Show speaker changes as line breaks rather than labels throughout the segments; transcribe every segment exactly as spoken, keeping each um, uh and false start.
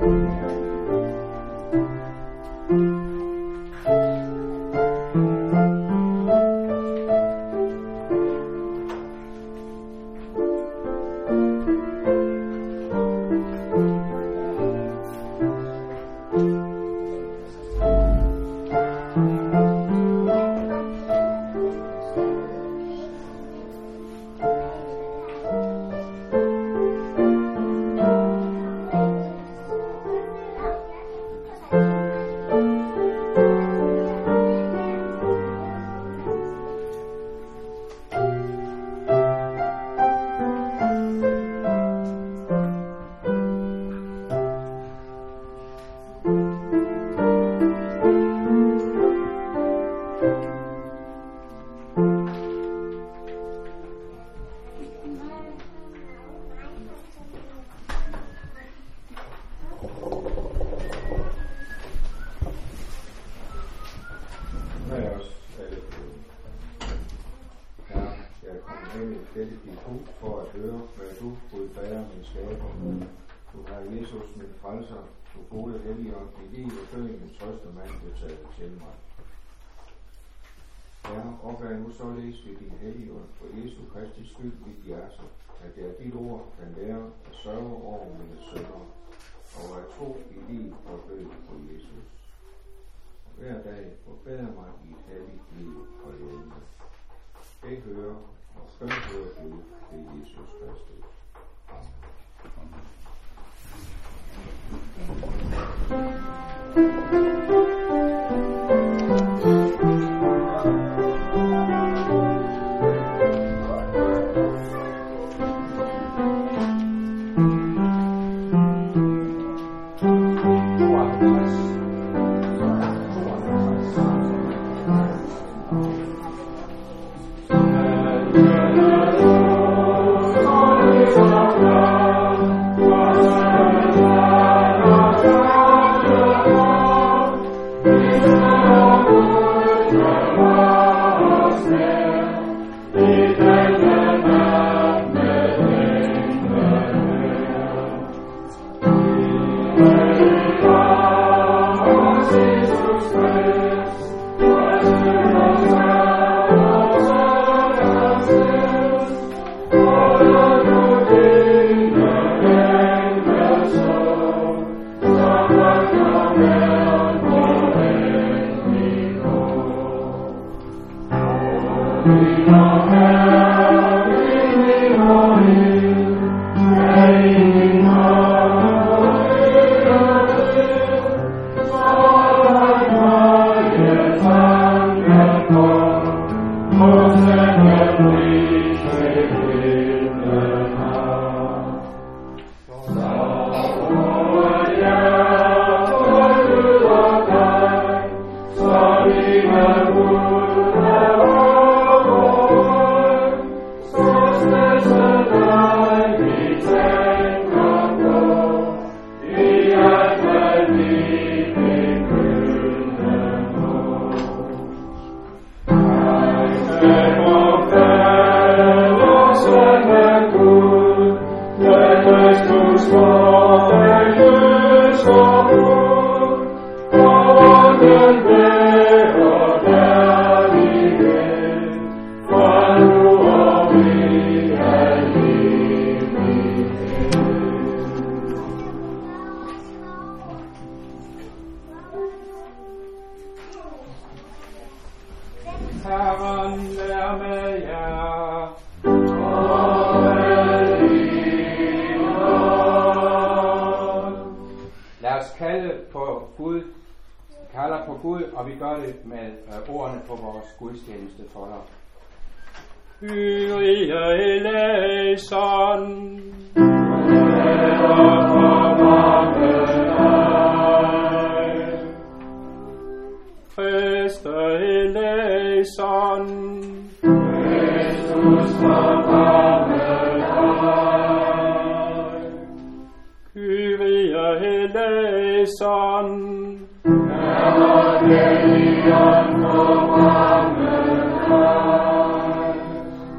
Således ved din helligånd for Jesu Kristi skyld mit hjerte, at jeg dit ord kan lære at sørge over mine sønner, og at tro i liv og død på Jesus. Og hver dag forbedre mig i et helligt liv og levende. Det hører og bøn hører du ved Jesus Kristus.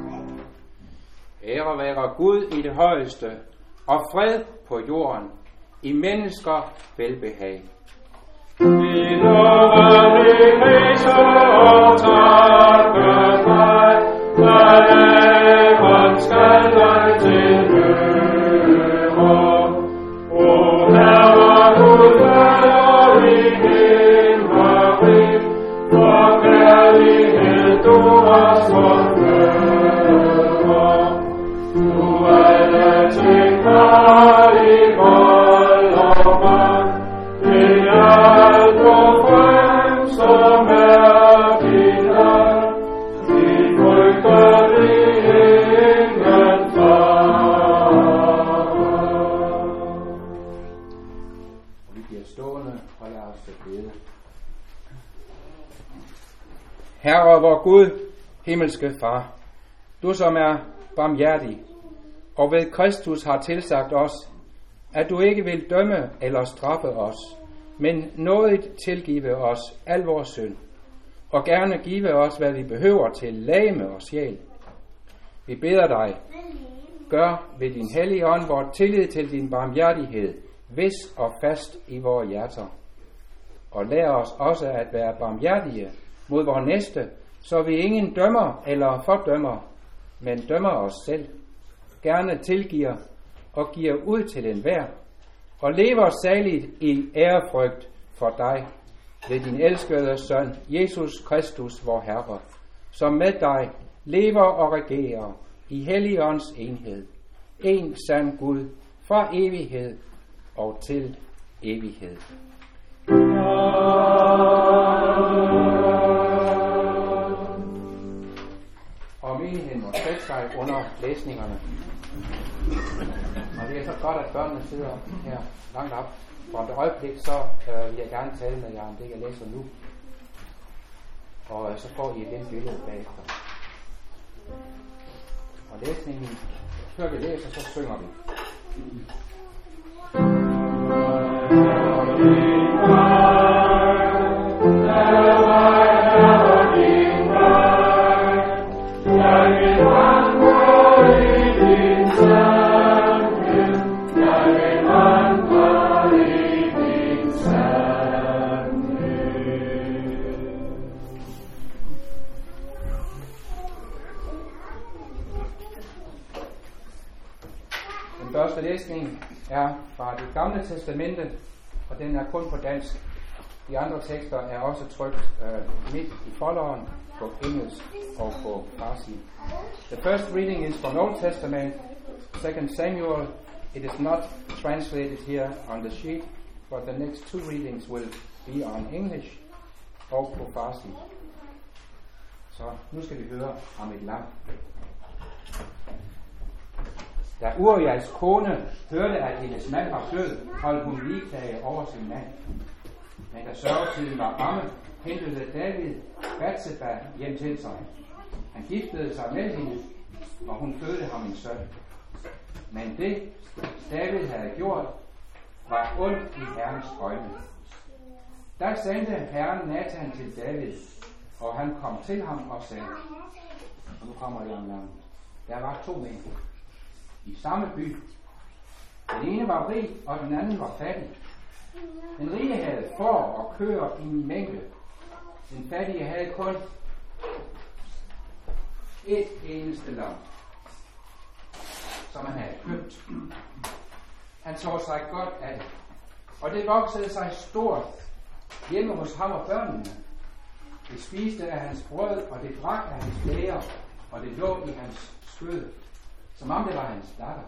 Ære være Gud i det højeste, og fred på jorden i mennesker velbehag.
Vi lover dig, priser og takker dig, æren skal dig tilhøre. O Herre Gud, Fader i himmerig, for kærlighed du os forfører. Du alle ting har i vold og magt, det er alt og frem, som er din ret. Vi frygter dig ingen fare.
Og vi bliver stående og lader os til bede. Herre vor Gud, himmelske Far, du som er barmhjertig, og ved Kristus har tilsagt os, at du ikke vil dømme eller straffe os, men nådigt tilgive os al vores synd, og gerne give os, hvad vi behøver til legeme og sjæl. Vi beder dig, gør ved din hellige ånd vor tillid til din barmhjertighed, vis og fast i vores hjerter. Og lær os også at være barmhjertige mod vores næste, så vi ingen dømmer eller fordømmer, men dømmer os selv, gerne tilgiver og giver ud til enhver, og lever saligt i ærefrygt for dig, ved din elskede søn, Jesus Kristus, vor Herre, som med dig lever og regerer i Helligånds enhed, en sand Gud, fra evighed og til evighed. Og menigheden må sætte sig under læsningerne. Og det er så godt, at børnene sidder her langt op. For et øjeblik, så øh, vil jeg gerne tale med jer om det, jeg læser nu. Og øh, så får I igen billedet bagefter. Og læsningen, før vi læser, så synger vi. Den første læsning er fra Det Gamle Testamente, og den er kun på dansk. De andre tekster er også trykt uh, midt i folderen på engelsk og på farsi. The first reading is from Old Testament, Second Samuel. It is not translated here on the sheet, but the next two readings will be on English og på farsi. Så nu skal vi høre om et lam. Da Urias kone hørte, at hendes mand var død, holdt hun ligeklage over sin mand. Men da sørgetiden var omme, hentede David Batseba hjem til sig. Han giftede sig med hende, og hun fødte ham en søn. Men det, David havde gjort, var ondt i Herrens øjne. Der sendte Herren Nathan til David, og han kom til ham og sagde, og nu kommer det om landet. Der var to mænd i samme by. Den ene var rig, og den anden var fattig. Den rige havde får og køer i en mængde. Den fattige havde kun et eneste lam, som han havde købt. Han så sig godt af det, og det voksede sig stort hjemme hos ham og børnene. Det spiste af hans brød, og det drak af hans blære, og det lå i hans skød, som om det var hans datter.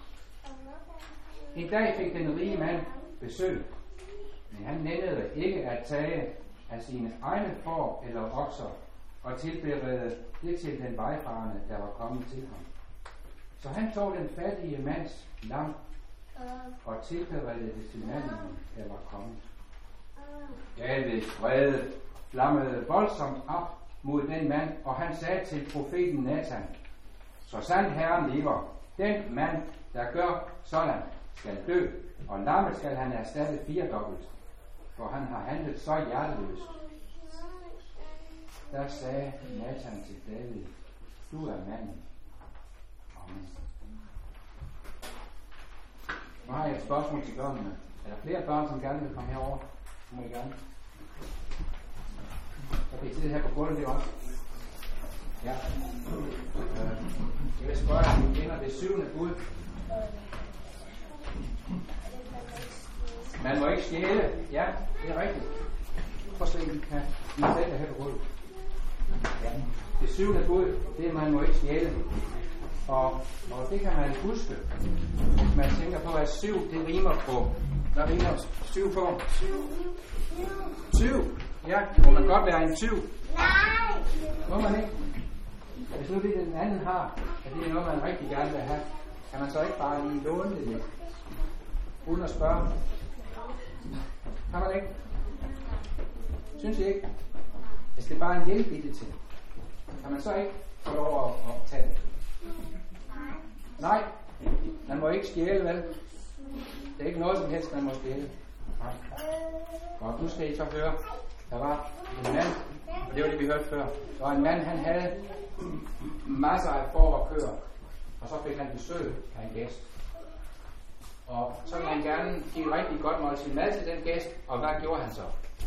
En dag fik den rige mand besøg, men han nændede ikke at tage af sine egne får eller okser og tilberede det til den vejfarende, der var kommet til ham. Så han tog den fattige mands lam og tilberedte det til manden, der var kommet. Davids vrede flammede voldsomt op mod den mand, og han sagde til profeten Nathan, så sandt Herren lever, den mand, der gør sådan, skal dø, og lammet skal han erstatte firedobbelt, for han har handlet så hjerteløst. Der sagde Nathan til David, du er manden. Amen. Nu har jeg et spørgsmål til børnene. Er der flere børn, som gerne vil komme herover? Så må I gerne. Så kan I sidde her på gulvet det også. Ja. Øh, jeg vil spørge, om I kender det syvende bud. Man må ikke stjæle. Ja, det er rigtigt. Prøv at se, om I kan I sætte her på gulvet. Ja. Det syvende bud, det er, man må ikke stjæle. Og, og det kan man huske, hvis man tænker på, at syv, det rimer på. Hvad rimer syv på? Syv. Ja, må man godt være en tyv? Nej. Må man ikke? Hvis nu det den anden har, at det er noget, man rigtig gerne vil have, kan man så ikke bare lige låne det lidt? Uden at spørge? Kan man ikke? Synes I ikke? Hvis det er bare en hjælp i det til, kan man så ikke få lov at, at tage det? Nej, man må ikke stjæle, vel? Det er ikke noget som helst, man må stjæle. Nej. Godt, nu skal I så høre. Der var en mand, og det var det, vi hørte før. Der var en mand, han havde masser af får og køer, og så fik han besøg af en gæst. Og så ville han gerne give et rigtig godt måltid mad til den gæst, og hvad gjorde han så?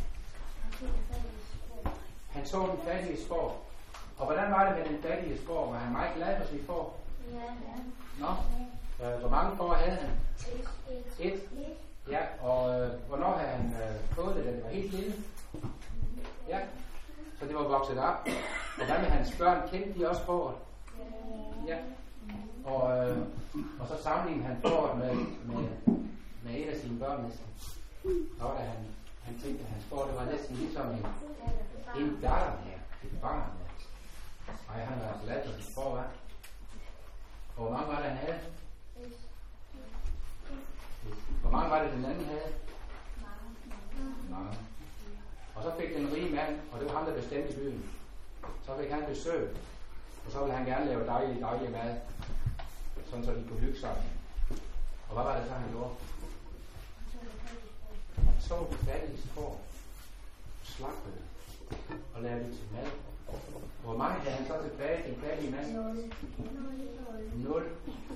Han så den fattige får. Og hvordan var det med den fattige får? Var han meget glad for sit får? Ja, ja. Nå, øh, hvor mange får havde han? Et. Ja, og øh, hvornår havde han øh, fået det, da det var helt lille? Ja, så det var vokset op. Hvordan med hans børn, kendte de også fåret? Ja. Og, øh, og så sammenlignede han fåret med, med, med et af sine børn næsten. Så var det, han, han tænkte, at hans får, det var næsten ligesom en, en datter her, et barn her. Og han var glad for sit får, hva'? Og hvor mange var det, han havde? Hvor mange var det, den anden havde? Mange. Og så fik den rige mand, og det var ham, der bestemte byen. Så fik han besøg, og så ville han gerne lave dejlig, dejlig mad, sådan så de kunne hygge sig. Og hvad var det så, han gjorde? Han så det fattige får, slagtede og lavede det til mad. Hvor mange havde han så tilbage, den fattige mand? Nul.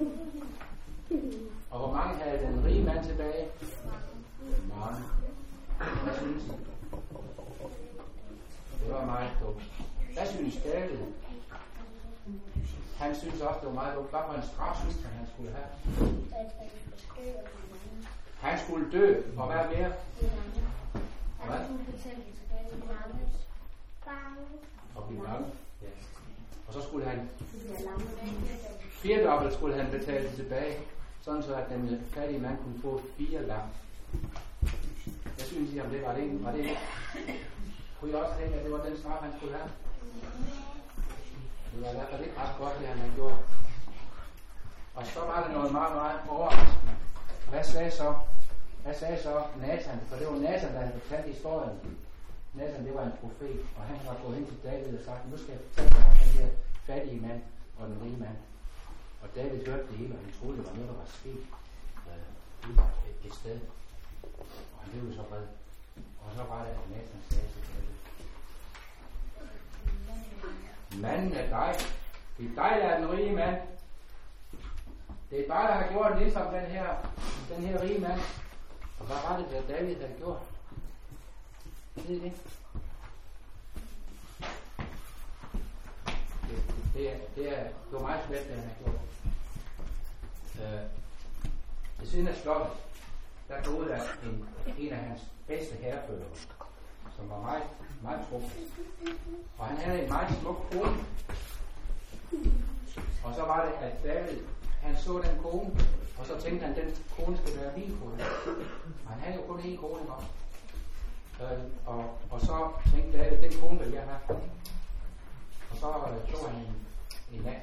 Og hvor mange havde den rige mand tilbage? Mange. Hvad synes I? Det var meget dumt. Hvad synes David? Han synes også, det var meget dumt. Hvad for en straf synes han, han skulle have? Han skulle dø, og hvad mere? Hvad? Og blive bange. Ja. Og så skulle han firedobbelt skulle han betale tilbage, sådan så at den fattige mand kunne få fire lam. Jeg synes I om det var det ikke? Var det ikke? Kunne I også tænke, at det var den straf, han skulle have? Det var i hvert fald ikke ret godt, det han havde gjort. Og så var det noget meget, meget overraskende. Hvad sagde så? Hvad sagde så Nathan? For det var Nathan, der havde fortalt historien. Nathan, det var en profet, og han var gået hen til David og sagt, nu skal jeg fortælle dig om den her fattige mand og den rige mand. Og David hørte det hele, og han troede, det var noget, der var sket øh, et, et sted. Og han blev så vred. Og så var det, at Nathan sagde til David, manden er dig. Det er dig, der er den rige mand. Det er bare, der har gjort ligesom den her, den her rige mand. Og hvad var det, der David havde gjort? Det er det. Det, det, er, det, er, det var meget svært, det han har gjort. Øh, ved siden af slottet, der boede der en, en af hans bedste herreførere, som var meget, meget trukket. Og han havde en meget smuk kone. Og så var det, at David, han så den kone, og så tænkte han, at den kone skal være min kone. Og han havde jo kun én kone, ikke også? Øh, og, og så tænkte David, den kone vil jeg have. Og så øh, så han en, en nat.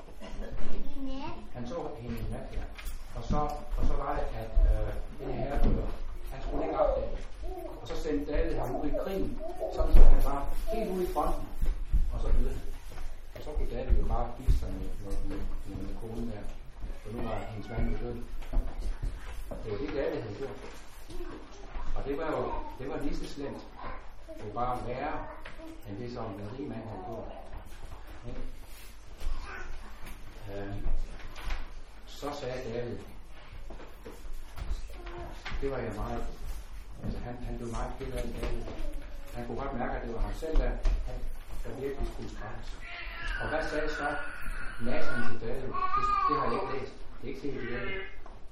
Han så hende en nat, ja. Og så, og så var det, at øh, den her herrefører, han skulle ikke opdage. Og så sendte David ham ud i krigen, sådan så han var helt ude i fronten. Og så døde han. Og så kunne David jo bare vise sig med, med, med, med, med konen der. For nu var hendes mand jo død. Det var det, David havde gjort. Og det var jo det var lige så slemt. Det var bare værre, end det, som den rige mand havde gjort. Øh. Så sagde David, det var jeg meget, altså han, han blev meget ked af det. Han kunne godt mærke, at det var ham selv, der, der virkelig skulle straffes. Og hvad sagde så Nathan til David? Det, det har jeg ikke læst. Det er ikke set i det.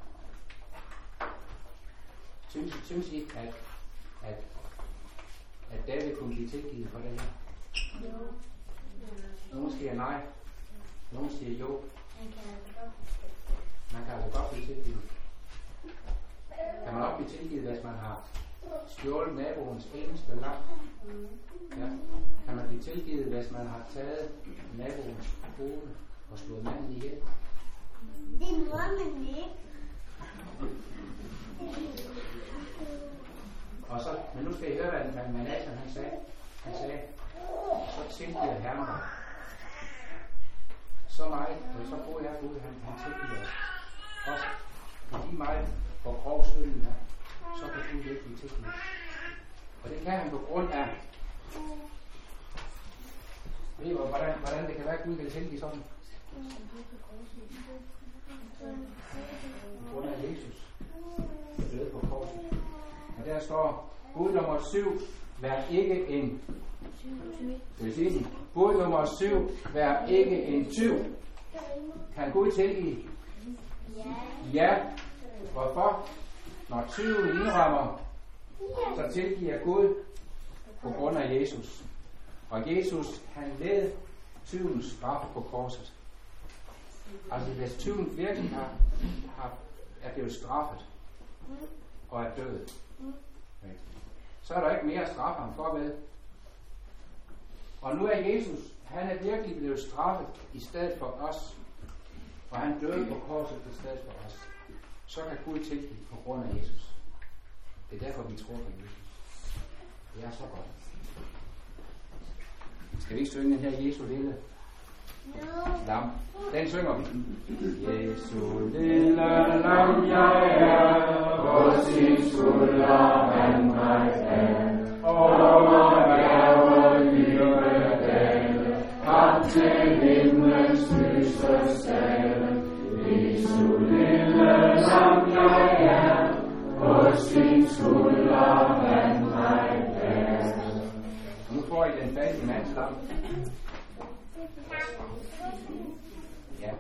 Synes, synes I, at, at, at David kunne blive tilgivet for det her?
Jo.
Nogle siger nej. Nogle siger jo.
Man kan altså godt.
Man kan altså godt blive tilgivet. Kan man også blive tilgivet, hvis man har stjålet naboens eneste lam? Ja. Kan man blive tilgivet, hvis man har taget naboens kone og slået manden ihjel?
Det må man ikke.
Og så, men nu skal I høre, hvad Manasseh han sagde. Han sagde, så tilgiver Herren dig. Så meget, så god er Gud, han, han tilgiver os. Også fordi meget for grov synden her, så kan Gud ikke blive tilgivet. Og det kan han på grund af, ved I, hvordan, hvordan det kan være, at Gud vil tilgive sådan? På grund af Jesus, der døde på korset. Og der står, bud nummer syv, vær ikke en det vil sige, bud nummer syv, vær ikke en tyv. Kan Gud tilgive? Ja. Hvorfor? Når tyven indrømmer, så tilgiver Gud på grund af Jesus. Og Jesus, han led tyvens straf på korset. Altså hvis tyven virkelig har, har, er blevet straffet og er død, så er der ikke mere straf ham for ved. Og nu er Jesus, han er virkelig blevet straffet i stedet for os. Og han døde på korset i stedet for os. Så kan Gud tilgive på grund af Jesus. Det er derfor, vi tror på Jesus. Det er så godt. Skal vi ikke synge den her Jesu lille lam? Den synger vi. Jesu lille lam, jeg er, på sin skulder han mig af. Over bjerget livet dale, frem til himlens lyse sale. Jesu lille lam, jeg er, på sin skulder han mig af. Nu får I den fattige mands lam. Ja.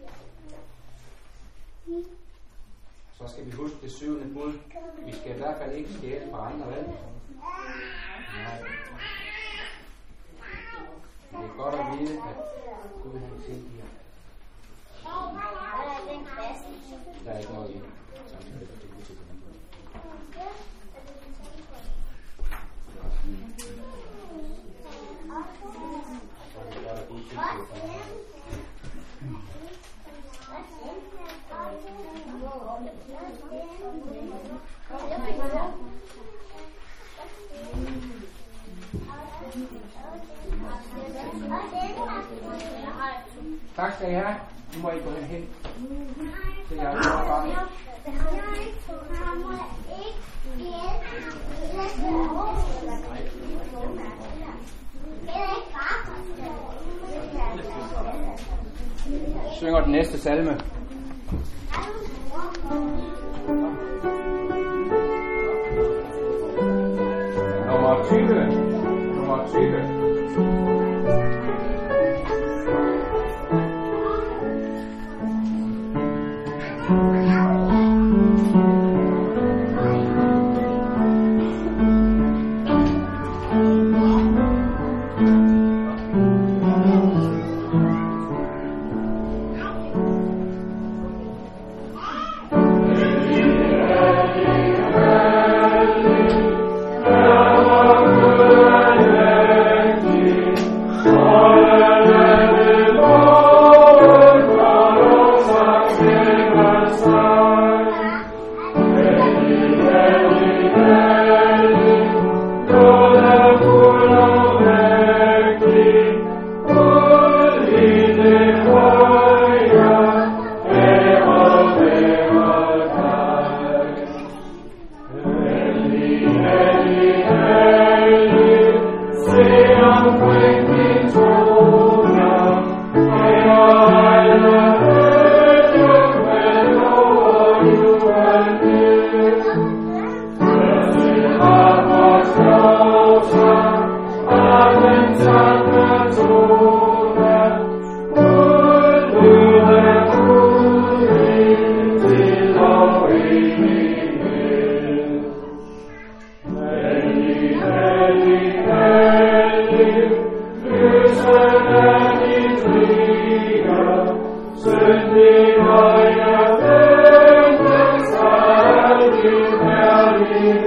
Så skal vi huske det syvende bud. Vi skal i hvert fald ikke stjæle fra andre, vel? Nej. Det er godt at vide, at Gud han tilgiver. Der er ikke noget i. Tak skal I have. Nu må I gå hen til jeres barn. Synger den næste salme. Nummer tyve. Nummer tyve.
Thank you.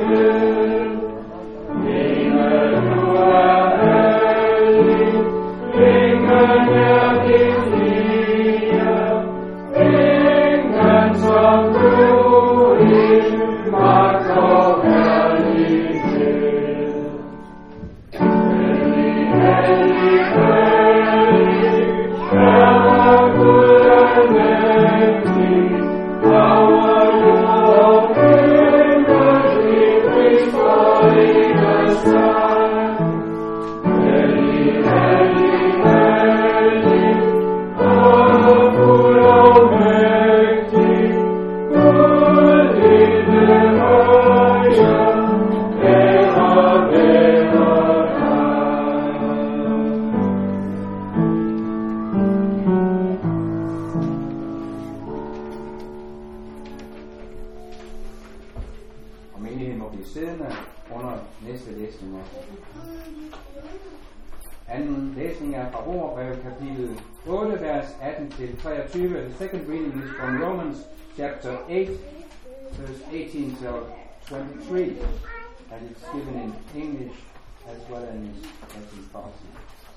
Anden læsning er fra Romerbrevet kapitel otte, vers atten til treogtyve. The second reading is from Romans chapter eight, verse eighteen to twenty-three, and it's given in English as well as in Farsi.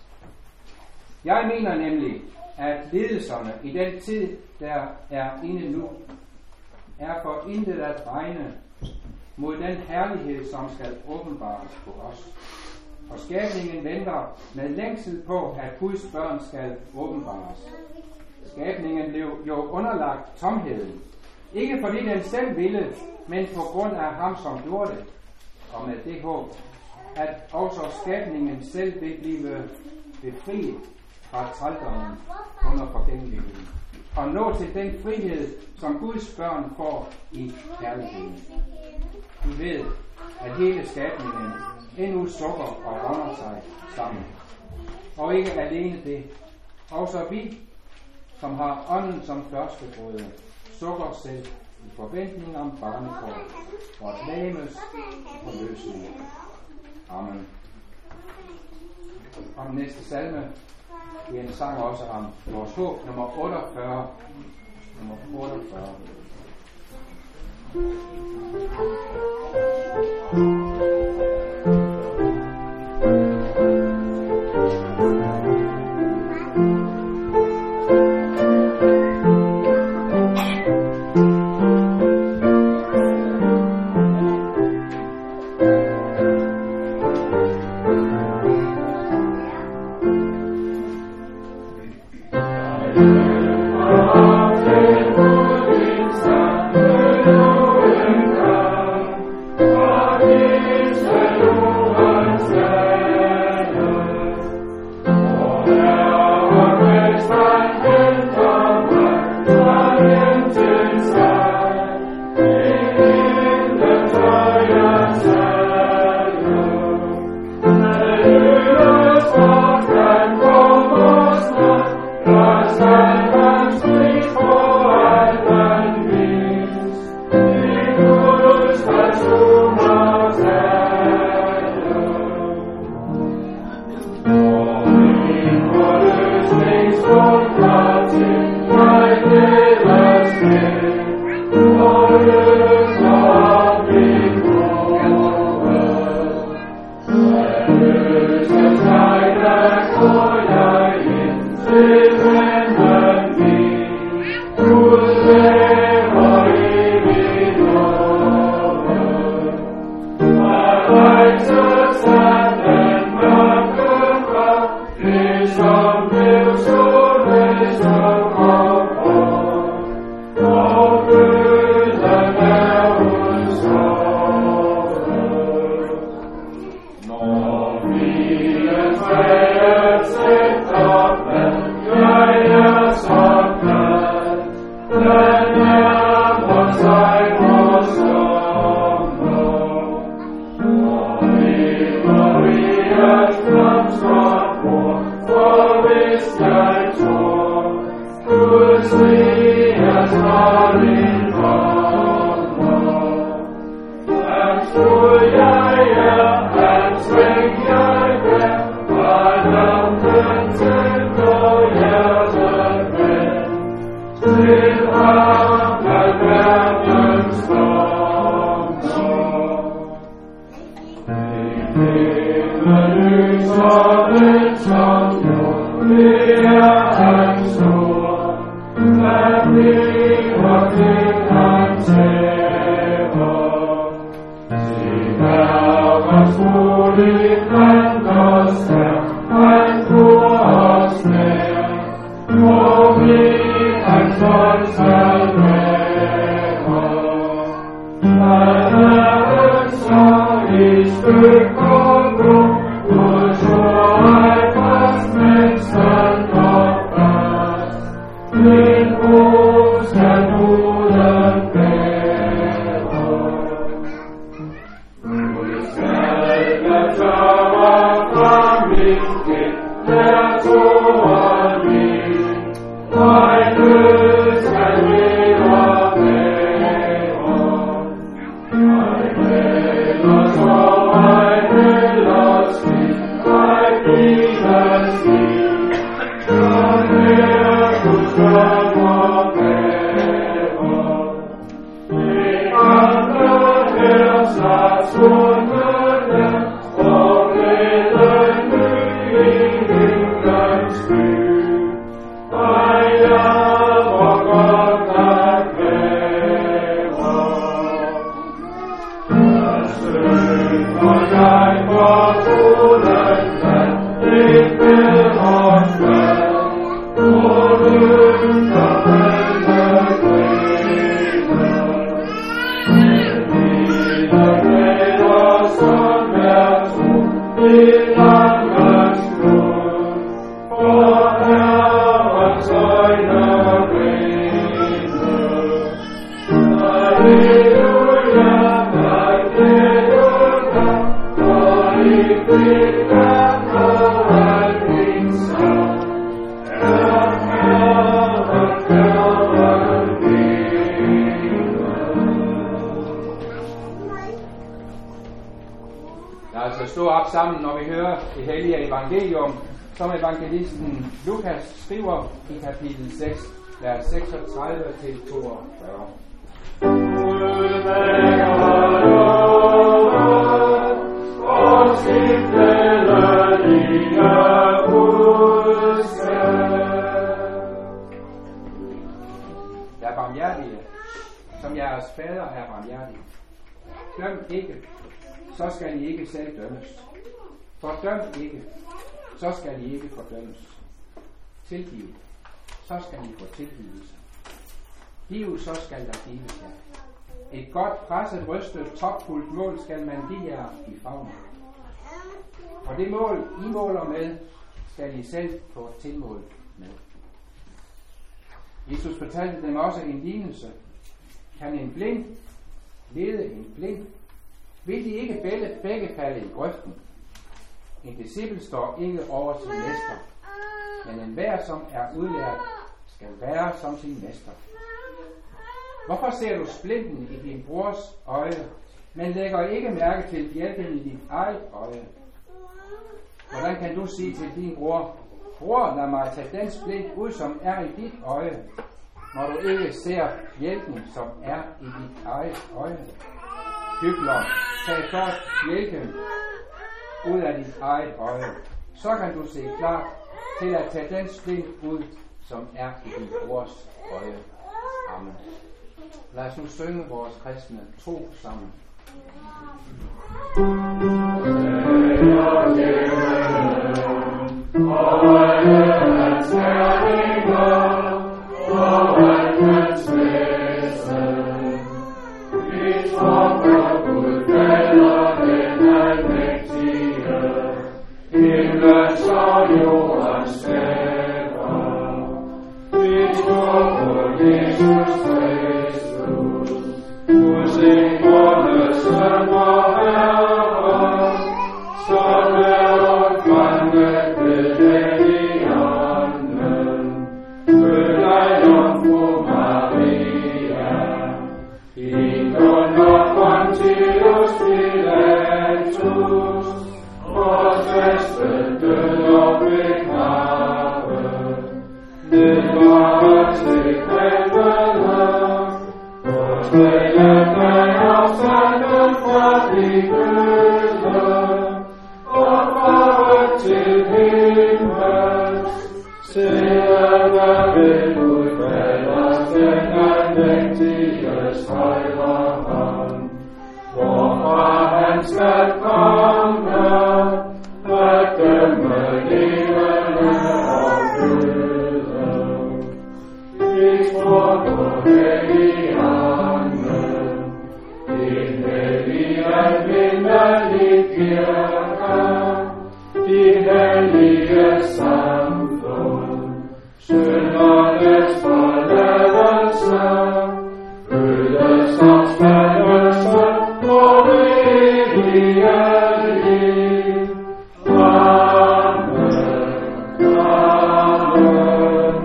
Jeg mener nemlig, at lidelserne i den tid, der er inde nu, er for intet at regne mod den herlighed, som skal åbenbares på os. Og skabningen venter med længsel på, at Guds børn skal åbenbares. Skabningen blev jo underlagt tomheden. Ikke fordi den selv ville, men på grund af ham, som gjorde det. Og med det håb, at også skabningen selv vil blive befriet fra trældommen under forgængeligheden. Og nå til den frihed, som Guds børn får i kærligheden. Vi ved, at hele skabningen endnu sukker og ånder sig sammen. Og ikke alene det. Også vi, som har ånden som førstegrøde, sukker selv i forventning om barnekår, vort legemes forløsning. Amen. Om næste salme er en sang også om vores håb, nummer otteogfyrre. Nummer otteogfyrre. Sammen, når vi hører det hellige evangelium, som evangelisten Lukas skriver i kapitel seks, vers seksogtredive til toogfyrre. Vær barmhjertige, som jeres fader er barmhjertig. Døm ikke, så skal I ikke selv dømmes. Fordøm ikke, så skal I ikke fordømmes. Tilgiv, så skal I få tilgivelse. Giv, så skal der gives jer. Et godt presset, rystet, topfuldt mål skal man give jer i favnen. For det mål, I måler med, skal I selv få tilmål med. Jesus fortalte dem også en lignelse. Kan en blind lede en blind? Vil de ikke begge, begge falde i grøften? En disciple står ikke over sin mester, men enhver, som er udlært, skal være som sin mester. Hvorfor ser du splinten i din brors øje, men lægger ikke mærke til bjælken i dit eget øje? Hvordan kan du sige til din bror, bror, lad mig tage den splint ud, som er i dit øje, når du ikke ser bjælken, som er i dit eget øje? Hykler, tag først bjælken ud af dit eget øje. Så kan du se klart til at tage den splint ud, som er i din brors øje. Amen. Lad os nu synge vores kristne tro sammen.
Til skal komme, at dømme levende og døde. Vi tror på Helligånden, en hellig almindelig kirke, de hellige samfund, syndernes forladelse, Guds opstandelse og evige liv. Amen, amen,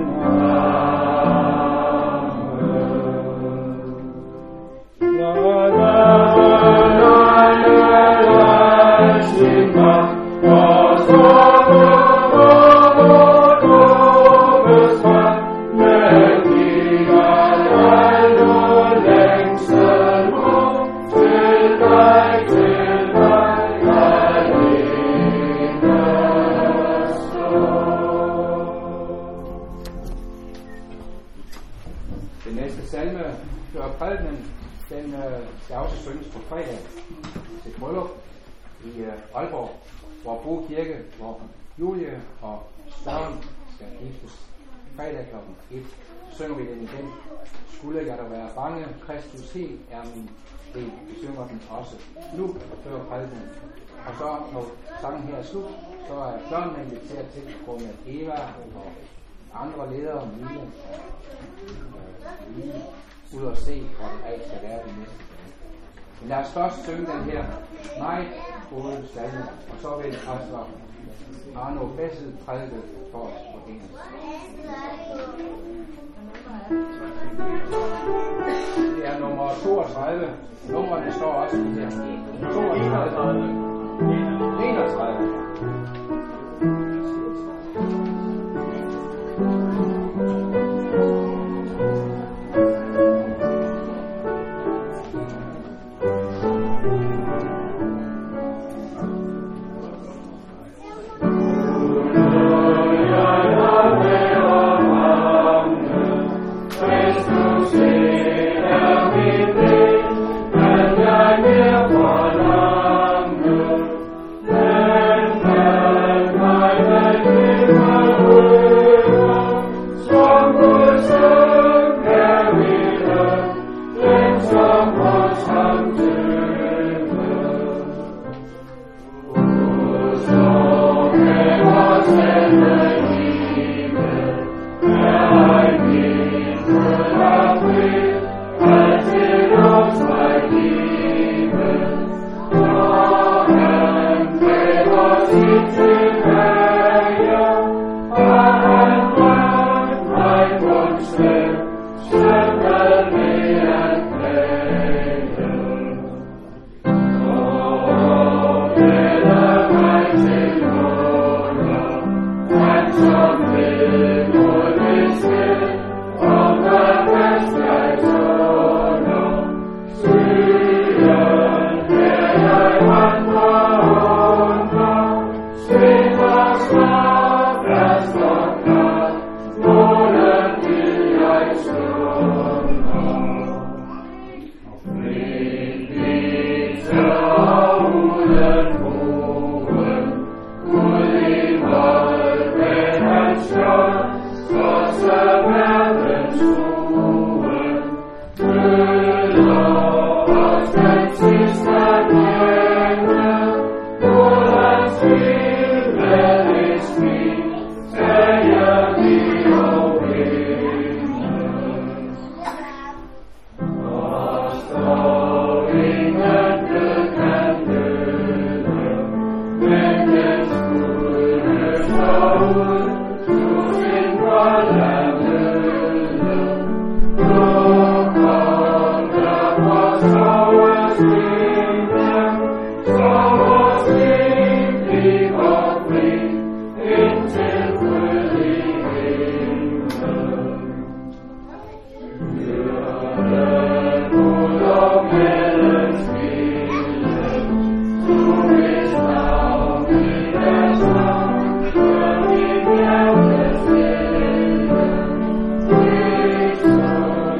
amen. La la la la la, sin magt og storme og håbes frem, men giver dig nu længsel mod til dig, til dig alene står.
Den næste salme før prædikenen, den øh, skal også synges på fredag til bryllup i øh, Aalborg, hvor Bo Kirke, hvor Julie og Søren skal giftes fredag klokken et. Så synger vi den igen. Skulle jeg da være bange, Kristus helt er min del. Vi synger den også nu før prædikenen. Og så når sangen her er slut, så er børnene inviteret til at gå med Eva og andre ledere og Mille og øh, lige ud og se, hvor det alt skal være den næste dag. Men lad os først synge den her meget gode salme, og så vil pastor Arno Bessel prædike for os på engelsk. Det er nummer toogtredive. Numrene står også i her. toogtredive. enogtredive.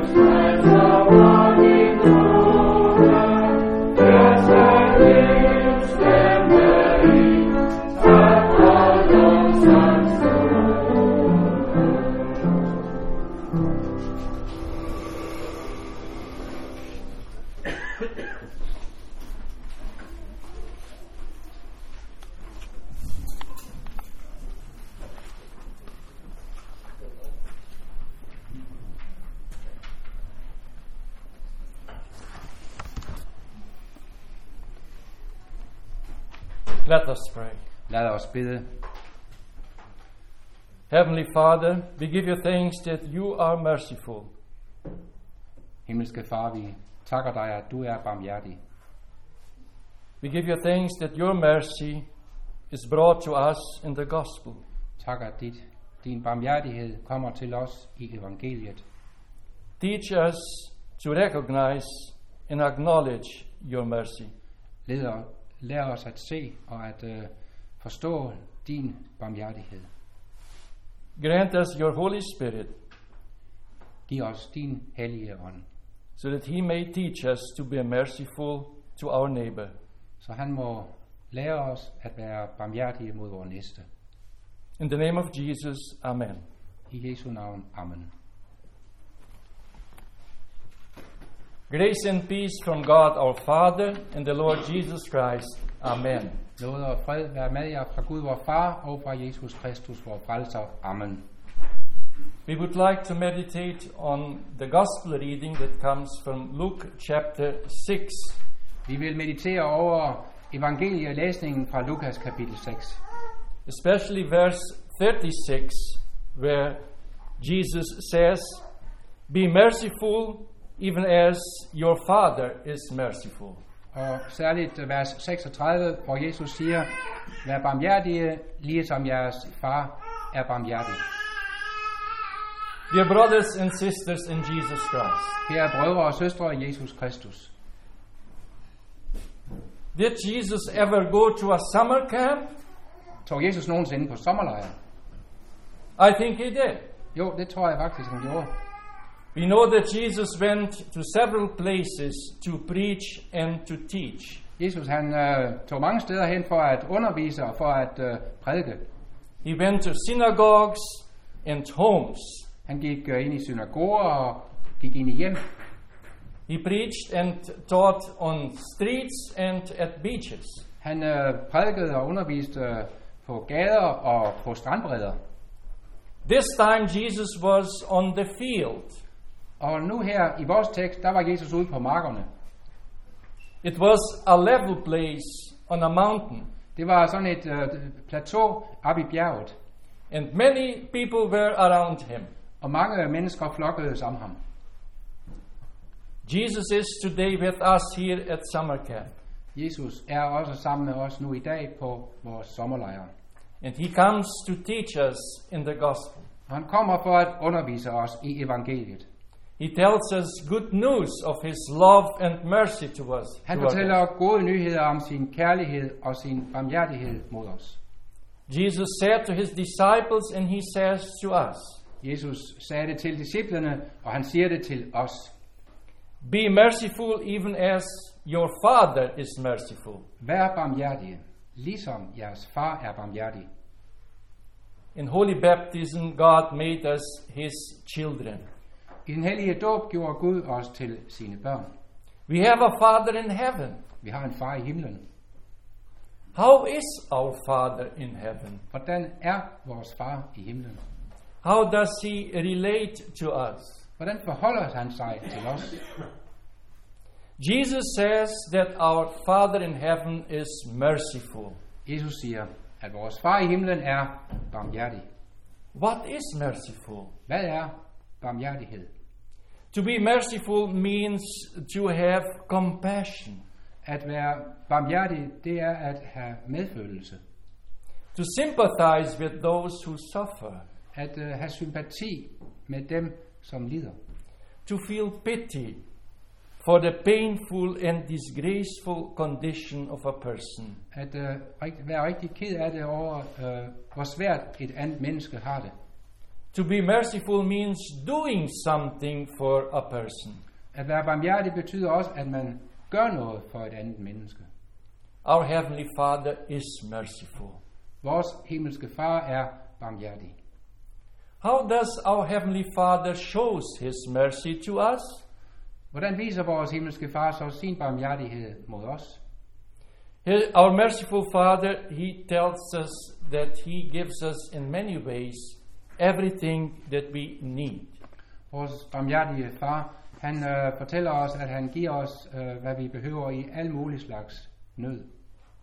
Yes, I will. Let us pray.
Lad os bede.
Heavenly Father, we give you thanks that you are merciful.
Himmelske Far, vi takker dig, at du er barmhjertig.
We give you thanks that your mercy is brought to us in the gospel.
Tak, at dit, din barmhjertighed kommer til os i evangeliet.
Teach us to recognize and acknowledge your mercy.
Leder, lær os at se og at uh, forstå din barmhjertighed.
Grant us your Holy Spirit,
Giv os din hellige ånd,
so that he may teach us to be merciful to our neighbor.
så han må lære os at være barmhjertige mod vores næste.
In the name of Jesus, amen.
I Jesu navn, amen.
Grace and peace from God our Father and the Lord Jesus Christ. Amen.
Nåde og fred være med jer fra Gud vor Far og fra Jesus Kristus vor Frelser. Amen.
We would like to meditate on the gospel reading that comes from Luke chapter six.
Vi vil meditere over evangelielæsningen fra Lukas kapitel seks.
Especially verse thirty-six, where Jesus says, "Be merciful, even as your Father is merciful."
Og særligt vers seksogtredive, hvor Jesus siger, vær barmhjertige, ligesom jeres far er barmhjertig.
Dear brothers and sisters in Jesus Christ,
Kære brødre og søstre i Jesus Kristus.
did Jesus ever go to a summer camp?
Tog Jesus nogensinde på sommerlejr?
I think he did.
Jo, det tror jeg faktisk, han gjorde.
We know that Jesus went to several places to preach and to teach.
Jesus han øh, tog mange steder hen for at undervise og for at øh, prædike.
He went to synagogues and homes.
Han gik øh, ind i synagoger og gik ind i hjem.
He preached and taught on streets and at beaches.
Han øh, prædikede og underviste øh, på gader og på strandbredder.
This time Jesus was on the field.
Og nu her i vores tekst, der var Jesus ude på markerne.
It was a level place on a mountain,
Det var sådan et øh, plateau oppe i bjerget.
and many people were around him.
Og mange mennesker flokkede om ham.
Jesus is today with us here at summer camp,
Jesus er også sammen med os nu i dag på vores sommerlejr.
and he comes to teach us in the gospel.
Og han kommer for at undervise os i evangeliet.
He tells us good news of his love and mercy to us.
Han
toward
fortæller
us.
gode nyheder om sin kærlighed og sin barmhjertighed mod os.
Jesus said to his disciples, and he says to us,
Jesus sagde det til disciplene, og han siger det til os.
"Be merciful even as your Father is merciful."
Vær barmhjertige, ligesom jeres far er barmhjertig.
In holy baptism, God made us his children.
I den hellige dåb gjorde Gud os til sine børn.
We have a Father in heaven.
Vi har en far i himlen.
How is our Father in heaven?
Hvordan er vores far i himlen?
How does he relate to us?
Hvordan forholder han sig til os?
Jesus says that our Father in heaven is merciful.
Jesus siger, at vores far i himlen er barmhjertig.
What is merciful?
Hvad er barmhjertighed?
To be merciful means to have compassion,
At være barmhjertig, det er at have medfølelse.
to sympathize with those who suffer,
At uh, have sympati med dem, som lider.
to feel pity for the painful and disgraceful condition of a person.
At uh, rigt, være rigtig ked af det over, uh, hvor svært et andet menneske har det.
To be merciful means doing something for a person.
At være barmhjertig betyder også, at man gør noget for et andet menneske.
Our Heavenly Father is merciful.
Vores himmelske far er barmhjertig.
How does our Heavenly Father shows His mercy to us?
Hvordan viser vores himmelske far så sin barmhjertighed mod os?
He- Our merciful Father, He tells us that He gives us in many ways everything that we need.
Vores barmhjertige far, han øh, fortæller os, at han giver os, øh, hvad vi behøver i al mulig slags nød.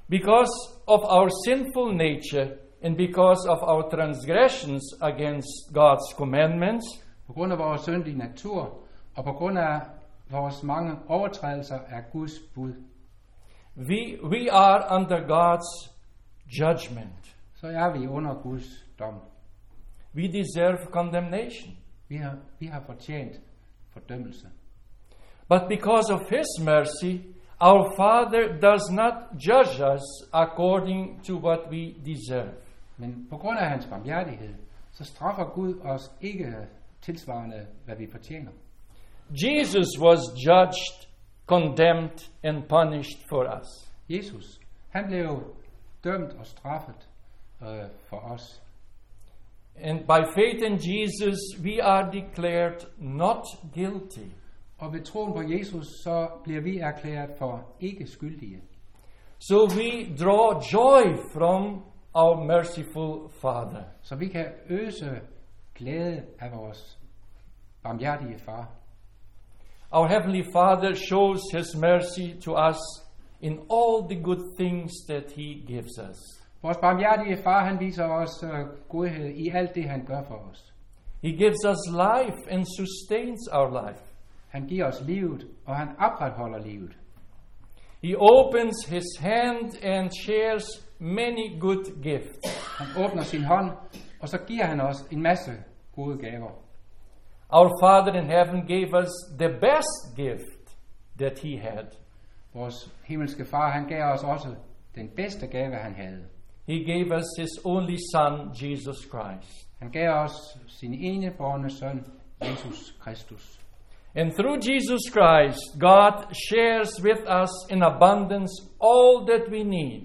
Because of our sinful nature and because of our transgressions against God's commandments,
På grund af vores syndige natur, og på grund af vores mange overtrædelser af Guds bud,
we, we are under God's judgment.
så er vi under Guds dom.
We deserve condemnation.
Vi har, vi har fortjent fordømmelse.
But because of His mercy, our Father does not judge us according to what we deserve.
Men på grund af hans barmhjertighed, så straffer Gud os ikke tilsvarende, hvad vi fortjener.
Jesus was judged, condemned, and punished for us.
Jesus, han blev dømt og straffet øh, for os.
And by faith in Jesus, we are declared not guilty.
Og ved troen på Jesus, så bliver vi erklæret for ikke skyldige.
So we draw joy from our merciful Father.
Så vi kan øse glæde af vores barmhjertige far.
Our Heavenly Father shows His mercy to us in all the good things that He gives us.
Vores barmhjertige far, han viser os uh, godhed i alt det, han gør for os.
He gives us life and sustains our life.
Han giver os livet, og han opretholder livet.
He opens His hand and shares many good gifts.
Han åbner sin hånd, og så giver han os en masse gode gaver.
Our Father in heaven gave us the best gift that He had.
Vores himmelske far, han gav os også den bedste gave, han havde.
He gave us His only Son, Jesus Christ.
Han gav os sin enebårne søn, Jesus Kristus.
And through Jesus Christ, God shares with us in abundance all that we need.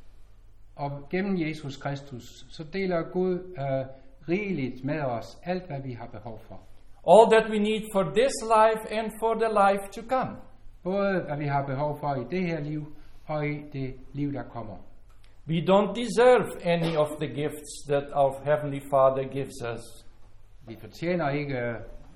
Og gennem Jesus Kristus, så deler Gud uh, rigeligt med os alt, hvad vi har behov for.
All that we need for this life and for the life to come.
Både hvad vi har behov for i det her liv, og i det liv, der kommer.
We don't deserve any of the gifts that our Heavenly Father gives us.
Vi fortjener ikke uh,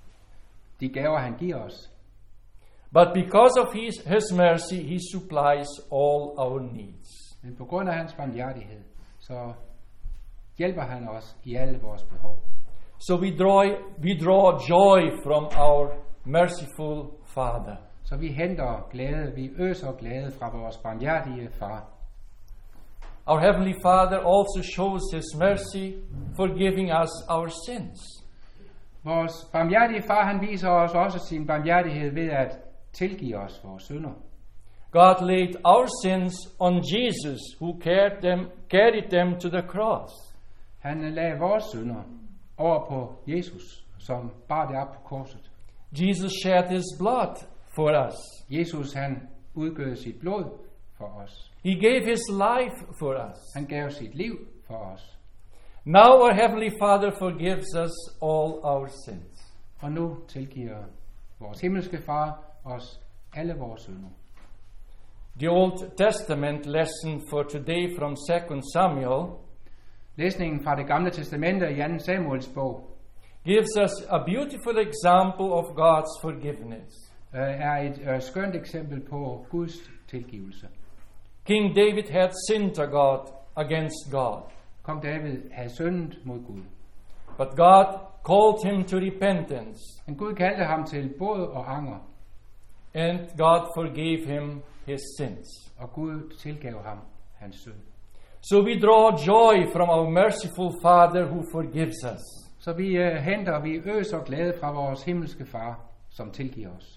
de gaver, han giver os.
But because of his, his mercy, He supplies all our needs.
Men på grund af hans barmhjertighed, så hjælper han os i alle vores behov.
So we draw, we draw joy from our merciful Father.
Så vi henter glæde, vi øser glæde fra vores barmhjertige far.
Our Heavenly Father also shows His mercy, forgiving us our sins.
Vores barmhjertige far, han viser os også sin barmhjertighed ved at tilgive os vores synder.
God laid our sins on Jesus, who carried them, carried them to the cross.
Han lagde vores synder over på Jesus, som bar det op på korset.
Jesus shed His blood for us.
Jesus, han udgød sit blod for os.
He gave His life for us.
Han gav sit liv for os.
Now our Heavenly Father forgives us all our sins.
Og nu tilgiver vores himmelske far os alle vores synder.
The Old Testament lesson for today from Second Samuel
Læsningen fra det gamle testamente i anden Samuels bog
gives us a beautiful example of God's forgiveness.
øh, er et øh, skønt eksempel på Guds tilgivelse.
King David had sinned to God against God,
Kong David havde syndet mod Gud.
but God called him to repentance,
Men Gud kaldte ham til båd og anger,
and God forgave him his sins.
og Gud tilgav ham hans synd.
So we draw joy from our merciful Father who forgives us.
Så vi øh, henter, vi øser glæde fra vores himmelske far, som tilgiver os.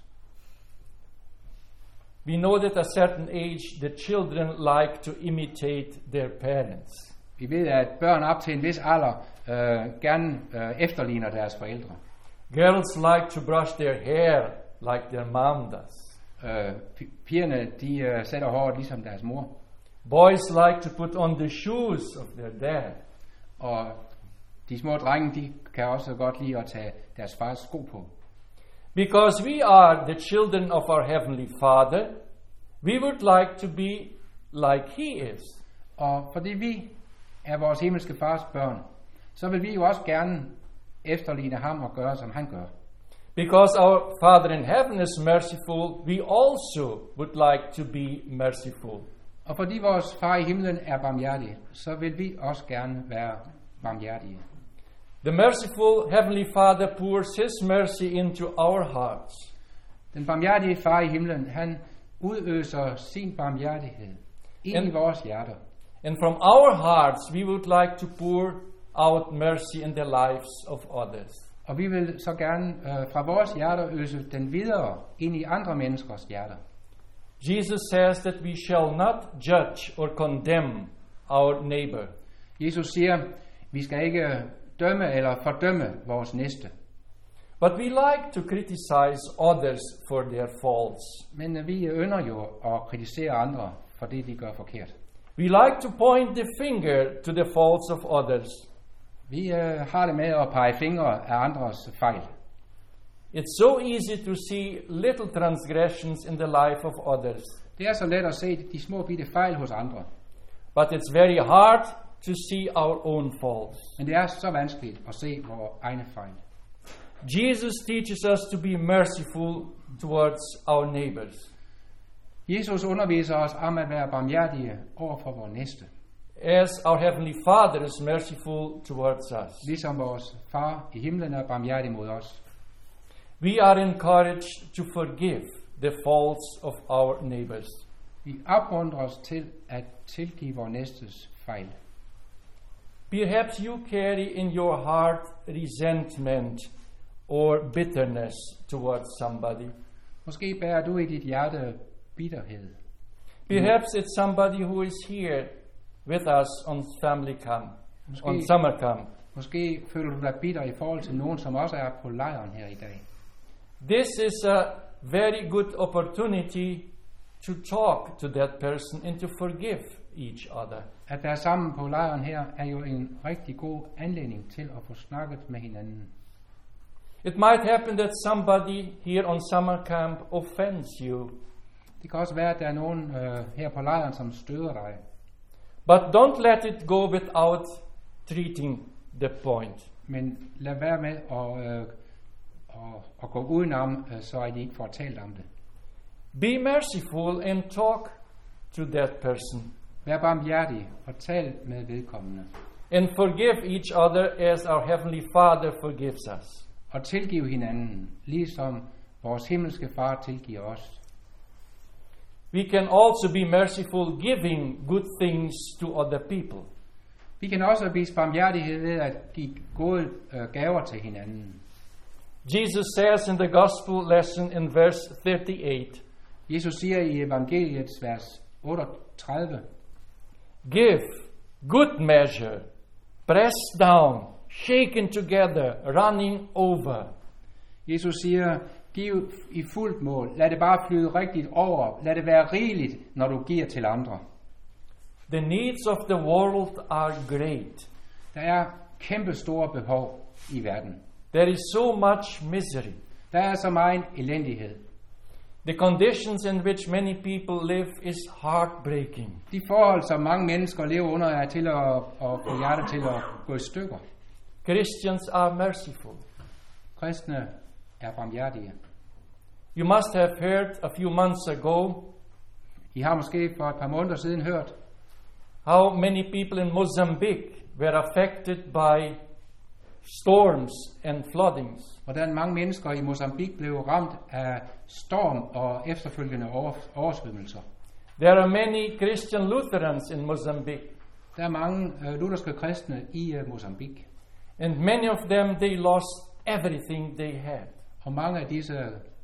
We know that at a certain age the children like to imitate their parents.
Vi ved, at børn op til en vis alder øh, gerne øh, efterligner deres forældre.
Girls like to brush their hair like their mom does.
Øh, pi- pigerne, de øh, sætter håret ligesom deres mor.
Boys like to put on the shoes of their dad.
Og de små drenge, de kan også godt lide at tage deres fars sko på.
Because we are the children of our Heavenly Father, we would like to be like He is.
Og fordi vi er vores himmelske fars børn, så vil vi jo også gerne efterligne ham og gøre, som han gør.
Because our Father in heaven is merciful, we also would like to be merciful.
Og fordi vores far i himlen er barmhjertig, så vil vi også gerne være barmhjertige.
The merciful Heavenly Father pours His mercy into our hearts.
Den barmhjertige far i himlen, han udøser sin barmhjertighed ind
And-
i vores hjerter.
And from our hearts, we would like to pour out mercy in the lives of others.
Og vi vil så gerne øh, fra vores hjerter øse den videre ind i andre menneskers hjerter.
Jesus says that we shall not judge or condemn our neighbor.
Jesus siger, vi skal ikke dømme eller fordømme vores næste.
But we like to criticize others for their faults.
Men øh, vi ynder jo at kritisere andre for det, de gør forkert.
We like to point the finger to the faults of others.
Vi øh, har det med at pege fingre af andres fejl.
It's so easy to see little transgressions in the life of others.
Det er så let at se de små bitte fejl hos andre.
But it's very hard to see our own faults.
Men det er så vanskeligt at se vores egne fejl.
Jesus teaches us to be merciful towards our neighbors.
Jesus underviser os om at være barmhjertige over for vores næste.
As our Heavenly Father is merciful towards us.
Ligesom vores far i himlen er barmhjertig mod os.
We are encouraged to forgive the faults of our neighbors.
Vi opmuntrer os til at tilgive vores næstes fejl.
Perhaps you carry in your heart resentment or bitterness towards somebody.
Måske bærer du i dit hjerte bitterhed.
Perhaps it's somebody who is here with us on family camp,
Måske,
on summer camp.
måske føler du dig bitter i forhold til nogen, som også er på lejren her i dag.
This is a very good opportunity to talk to that person and to forgive each other.
At være sammen på lejren her er jo en rigtig god anledning til at få snakket med hinanden.
It might happen that somebody here on summer camp offends you,
Det kan også være, at der er nogen øh, her på lejren, som støder dig.
but don't let it go without treating the point.
Men lad være med at, øh, at, at gå udenom, øh, så at I ikke får talt om det.
Be merciful and talk to that person.
Vær barmhjertig og tal med vedkommende.
And forgive each other as our Heavenly Father forgives us.
Og tilgiv hinanden, ligesom vores himmelske far tilgiver os.
We can also be merciful giving good things to other people.
Vi kan også vise barmhjertighed ved at give gode øh, gaver til hinanden.
Jesus says in the gospel lesson in verse thirty-eight,
Jesus siger i evangeliets vers otteogtredive,
give good measure, pressed down, shaken together, running over.
Jesus siger, giv i fuldt mål, lad det bare flyde rigtigt over, lad det være rigeligt, når du giver til andre.
The needs of the world are great.
Der er kæmpe store behov i verden.
There is so much misery.
Der er så meget elendighed.
The conditions in which many people live is heartbreaking.
De forhold, som mange mennesker lever under, er til at, at få hjertet til at gå i stykker.
Christians are merciful.
Kristne er barmhjertige.
You must have heard a few months ago
I har måske for et par måneder siden hørt,
how many people in Mozambique were affected by storms and floodings.
hvordan mange mennesker i Mozambique blev ramt af storm og efterfølgende oversvømmelser.
There are many Christian Lutherans in Mozambique,
Der er mange uh, lutherske kristne i uh, Mozambique,
and many of them, they lost everything they had.
og mange af disse,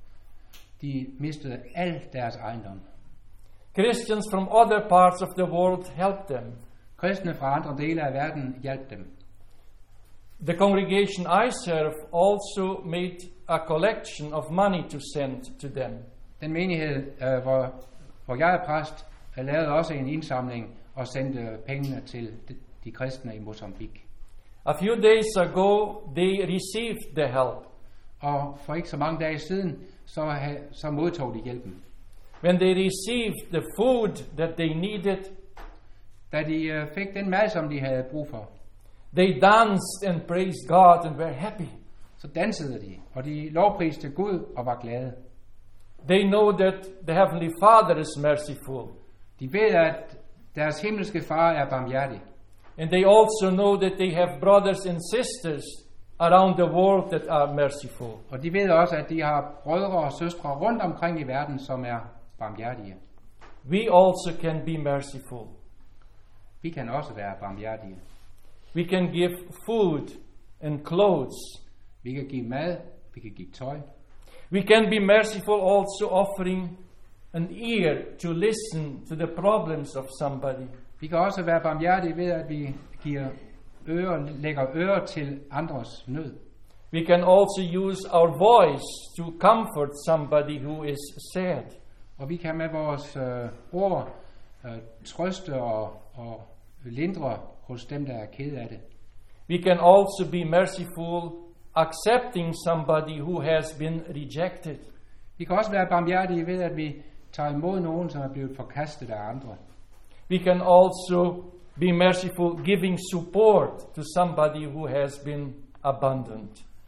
de mistede al deres ejendom.
Christians from other parts of the world helped them.
Kristne fra andre dele af verden hjalp dem.
The congregation I serve also made a collection of money to send to them.
Den menighed, uh, hvor, hvor jeg er præst, uh, lavede også en indsamling og sendte pengene til de, de kristne i Mozambique.
A few days ago, they received the help.
Og for ikke så mange dage siden, så, ha, så modtog de hjælpen.
When they received the food that they needed,
Da de uh, fik den mad, som de havde brug for,
they danced and praised God and were happy.
så dansede de, og de lovpriste Gud og var glade.
They know that the Heavenly Father is merciful.
De ved, at deres himmelske far er barmhjertig.
And they also know that they have brothers and sisters around the world that are merciful.
Og de ved også, at de har brødre og søstre rundt omkring i verden, som er barmhjertige.
We also can be merciful.
Vi kan også være barmhjertige.
We can give food and clothes.
Vi kan give mad, vi kan give tøj.
We can be merciful also offering an ear to listen to the problems of somebody.
Vi kan også være barmhjertige ved, at vi giver ører, lægger ører til andres nød.
We can also use our voice to comfort somebody who is sad.
Og vi kan med vores øh, ord øh, trøste og, og lindre hos dem, der er ked af det.
We can also be merciful accepting somebody who has been rejected.
Vi kan også være barmhjertige ved, at vi tager imod nogen, som er blevet forkastet af andre.
We can also be merciful giving support to somebody who has been abandoned.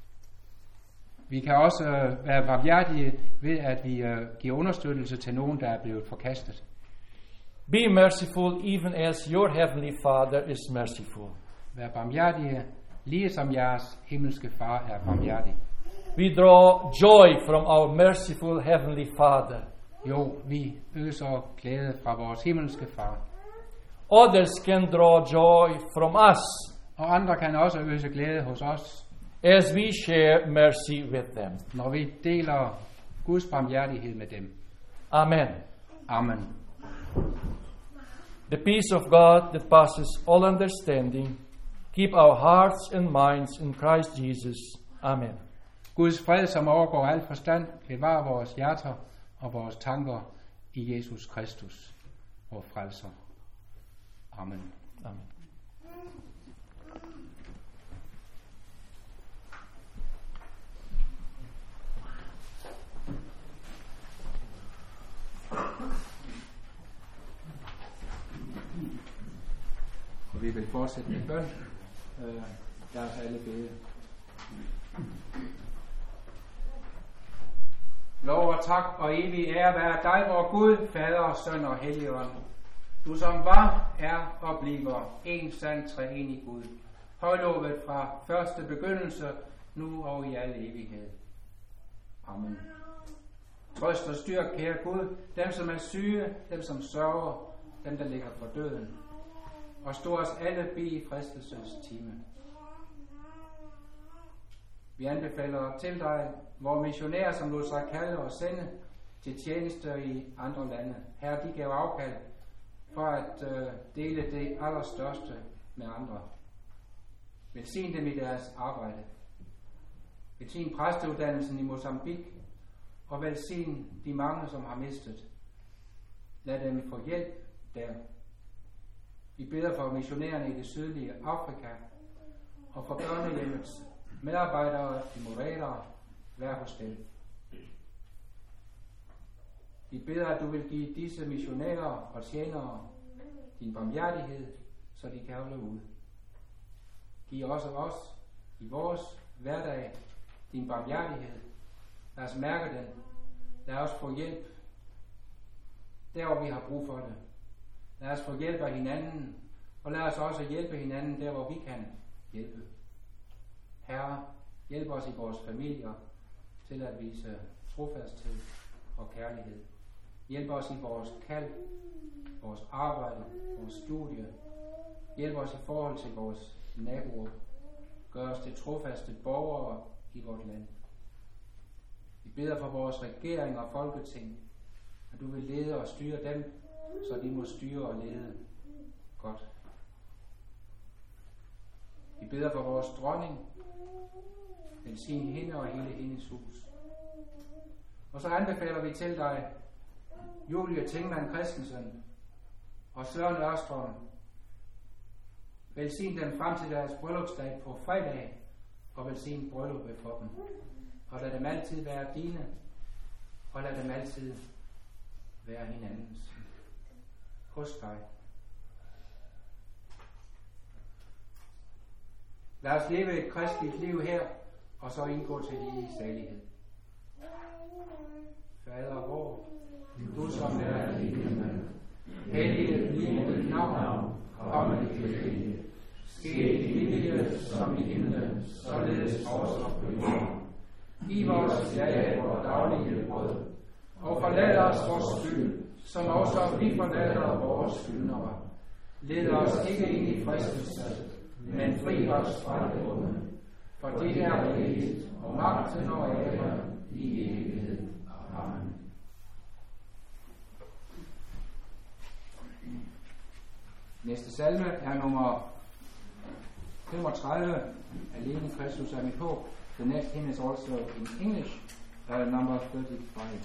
Vi kan også øh, være barmhjertige ved, at vi øh, giver understøttelse til nogen, der er blevet forkastet.
Be merciful even as your heavenly Father is merciful.
Vær barmhjertige, lige som jeres himmelske far er barmhjertig.
We draw joy from our merciful heavenly Father.
Jo, vi øser glæde fra vores himmelske far.
Others can draw joy from us
Og andre kan også øse glæde hos os,
as we share mercy with them.
når vi deler Guds barmhjertighed med dem.
Amen.
Amen.
The peace of God that passes all understanding, keep our hearts and minds in Christ Jesus. Amen.
Guds fred, som overgår al forstand, bevarer vores hjerter og vores tanker i Jesus Kristus, vor frelser. Amen.
Amen.
Og vi vil fortsætte med bøn. Øh, lad os alle bede. Lov og tak og evig ære være dig, vor Gud, Fader, Søn og Helligånd. Du som var, er og bliver en sand treenig Gud. Højlovet fra første begyndelse, nu og i al evighed. Amen. Trøst og styrk, kære Gud, dem som er syge, dem som sørger, dem der ligger for døden. Og stå os alle bi i fristelsens time. Vi anbefaler til dig, hvor missionærer, som lod sig kalde og sende til tjeneste i andre lande. Her de gav afkald for at øh, dele det allerstørste med andre. Velsign dem i deres arbejde. Velsign præsteuddannelsen i Mozambique, og velsign de mange, som har mistet. Lad dem få hjælp der. Vi beder for missionærerne i det sydlige Afrika, og for børnehjemmets medarbejdere i Morera, vær hos dem. Vi beder, at du vil give disse missionærer og tjenere din barmhjertighed, så de kan holde ud. Giv også os i vores hverdag din barmhjertighed. Lad os mærke den. Lad os få hjælp der, hvor vi har brug for det. Lad os få hjælp af hinanden, og lad os også hjælpe hinanden der, hvor vi kan hjælpe. Herre, hjælp os i vores familier til at vise trofasthed og kærlighed. Hjælp os i vores kald, vores arbejde, vores studie. Hjælp os i forhold til vores naboer. Gør os til trofaste borgere i vort land. Vi beder for vores regering og folketing, at du vil lede og styre dem, så de må styre og lede godt. Vi beder for vores dronning, velsign hende og hele hendes hus. Og så anbefaler vi til dig, Julie Tingman Christensen og Søren Ørstrøm. Velsign dem frem til deres bryllupsdag på fredag, og velsign brylluppet for dem. Og lad dem altid være dine, og lad dem altid være hinandens. Hos dig. Lad os leve et kristeligt liv her, og så indgå til evig salighed. Fader vor, du som er i himlen, Hellige blive dit navn, komme dit rige. Ske dit vilje som i himlen, således også på jorden. Giv os i dag vores daglige brød, og forlad os vores skyld, som også vi forlader vores skyldnere. Led os ikke ind i fristelse, men fri os fra det onde. For det er riget og magten og æren i evighed. Amen. Næste salme er nummer femogtredive. Alene Kristus er mit håb. The next hymn is also in English, uh, number thirty-five.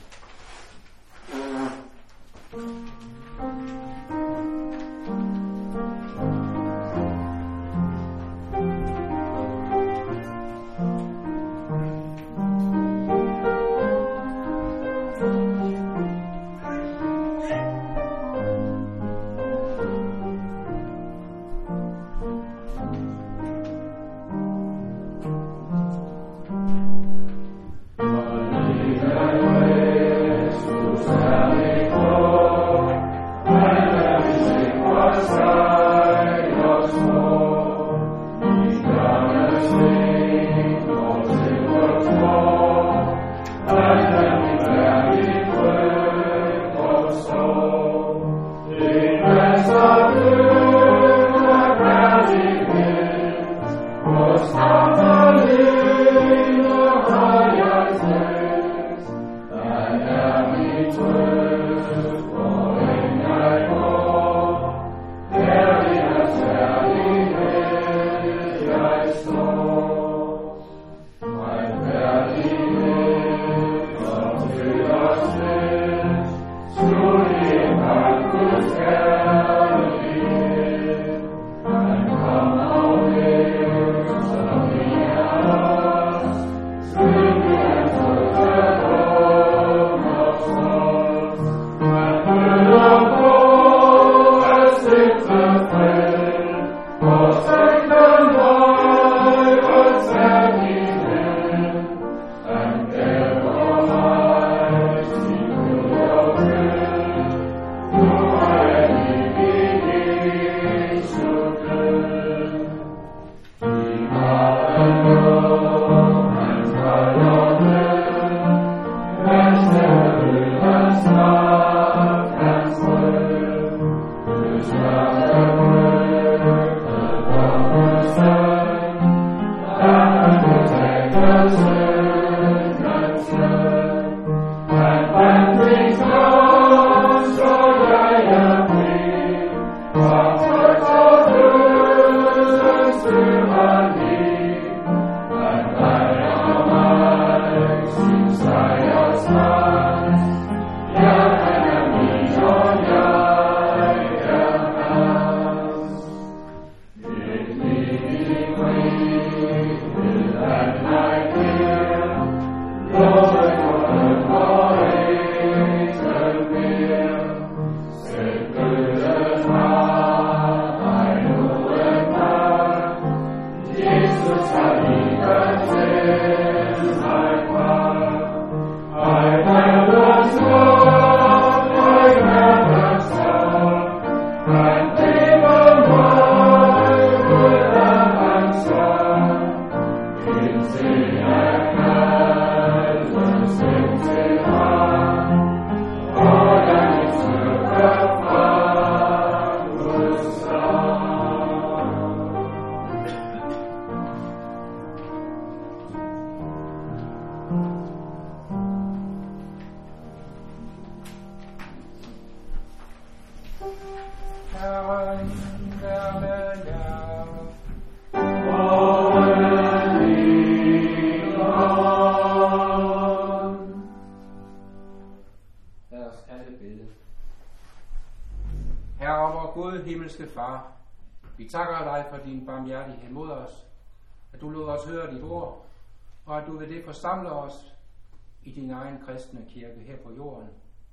Far, vi takker dig for din barmhjertighed mod os, at du lod os høre dit ord, og at du ved det forsamler os i din egen kristne kirke her på jorden.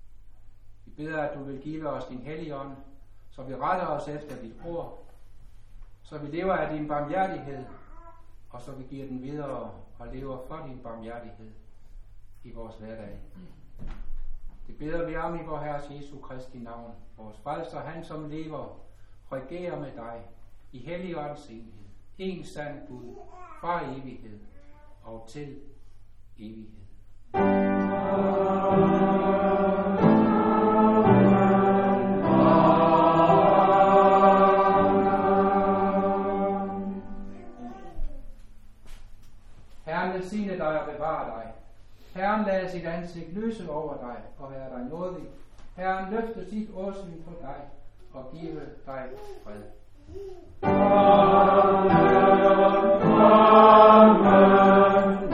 Vi beder, at du vil give os din hellige ånd, så vi retter os efter dit ord, så vi lever af din barmhjertighed, og så vi giver den videre og lever for din barmhjertighed i vores hverdag. Det beder vi om i vor Herres Jesu Kristi navn. Vores frelser, han som lever, regerer med dig i Helligåndens enhed. En sand Gud, fra evighed og til evighed. Herren velsigne dig og bevare dig. Herren lader sit ansigt lyse over dig og være dig nådig. Herren løfter sit åsyn på dig og give dig fred. Amen. Amen.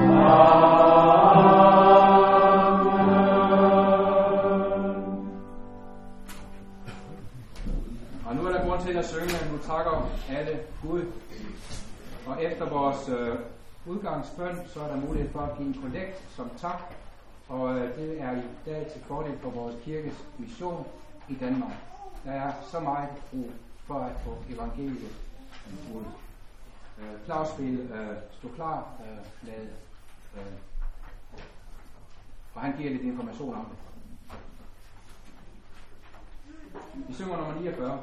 Og nu er der grund til at synge, at nu takker alle Gud. Og efter vores øh, udgangsbøn, så er der mulighed for at give en kollekt som tak. Og øh, det er i dag til fordel for vores kirkes mission i Danmark. Der er så meget brug for at få evangeliet ud. Øh, Claus vil øh, stå klar øh, med, øh, og han giver lidt information om det. Vi synger nummer niogfyrre.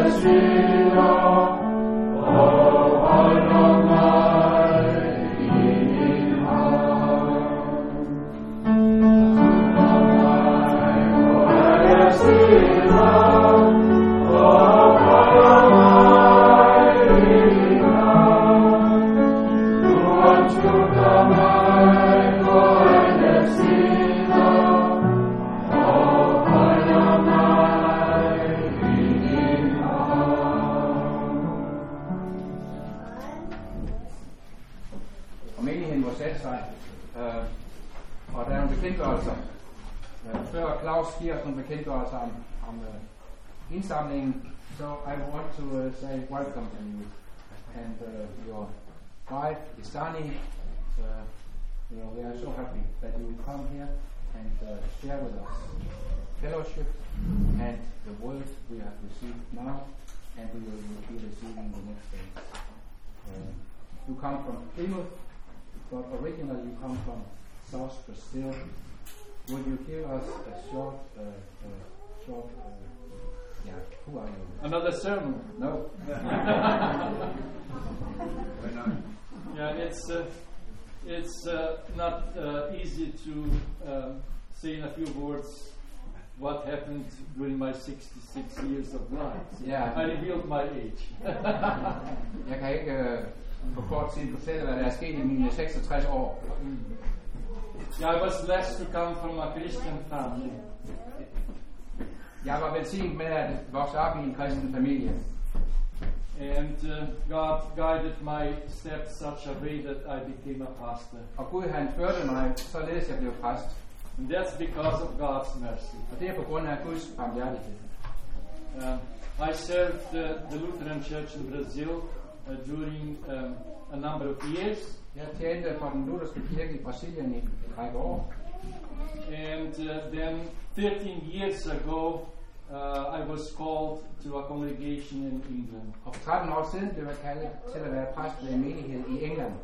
Oh,
Og der er nogle bekendtgørelser. Uh, før Claus giver os nogle bekendtgørelser om, om uh, indsamlingen, so I want to uh, say welcome to you. And uh, your wife, Isani, uh, you know, we are so happy that you will come here and uh, share with us fellowship and the word we have received now, and we will, will be receiving the next days. Uh, you come from Plymouth, but originally you come from South Brazil. Would you give us a short, uh, uh, short, uh, yeah, who are you?
Another sermon?
No.
Yeah, it's uh, it's uh, not uh, easy to uh, say in a few words what happened during my sixty-six years of life.
Yeah.
I revealed my age.
Jeg kan ikke uh, på kort tid fortælle, hvad der er sket i mine seksogtres år.
Yeah, I was blessed to come from a Christian family.
Jeg var velsignet med at vokse op i en kristen familie.
And uh, God guided my steps such a way that I became a pastor.
Og Gud han førte mig, således jeg blev præst.
And that's because of God's mercy.
Og det er på grund af Guds barmhjertighed.
Uh, I served uh, the Lutheran Church in Brazil uh, during um, a number of years.
Jeg tjente for den lutherske kirke i Brasilien i en række år.
And uh, then thirteen years ago, uh, I was called to a congregation in England.
Og for tretten år siden blev jeg kaldet til at være præst ved en menighed i England.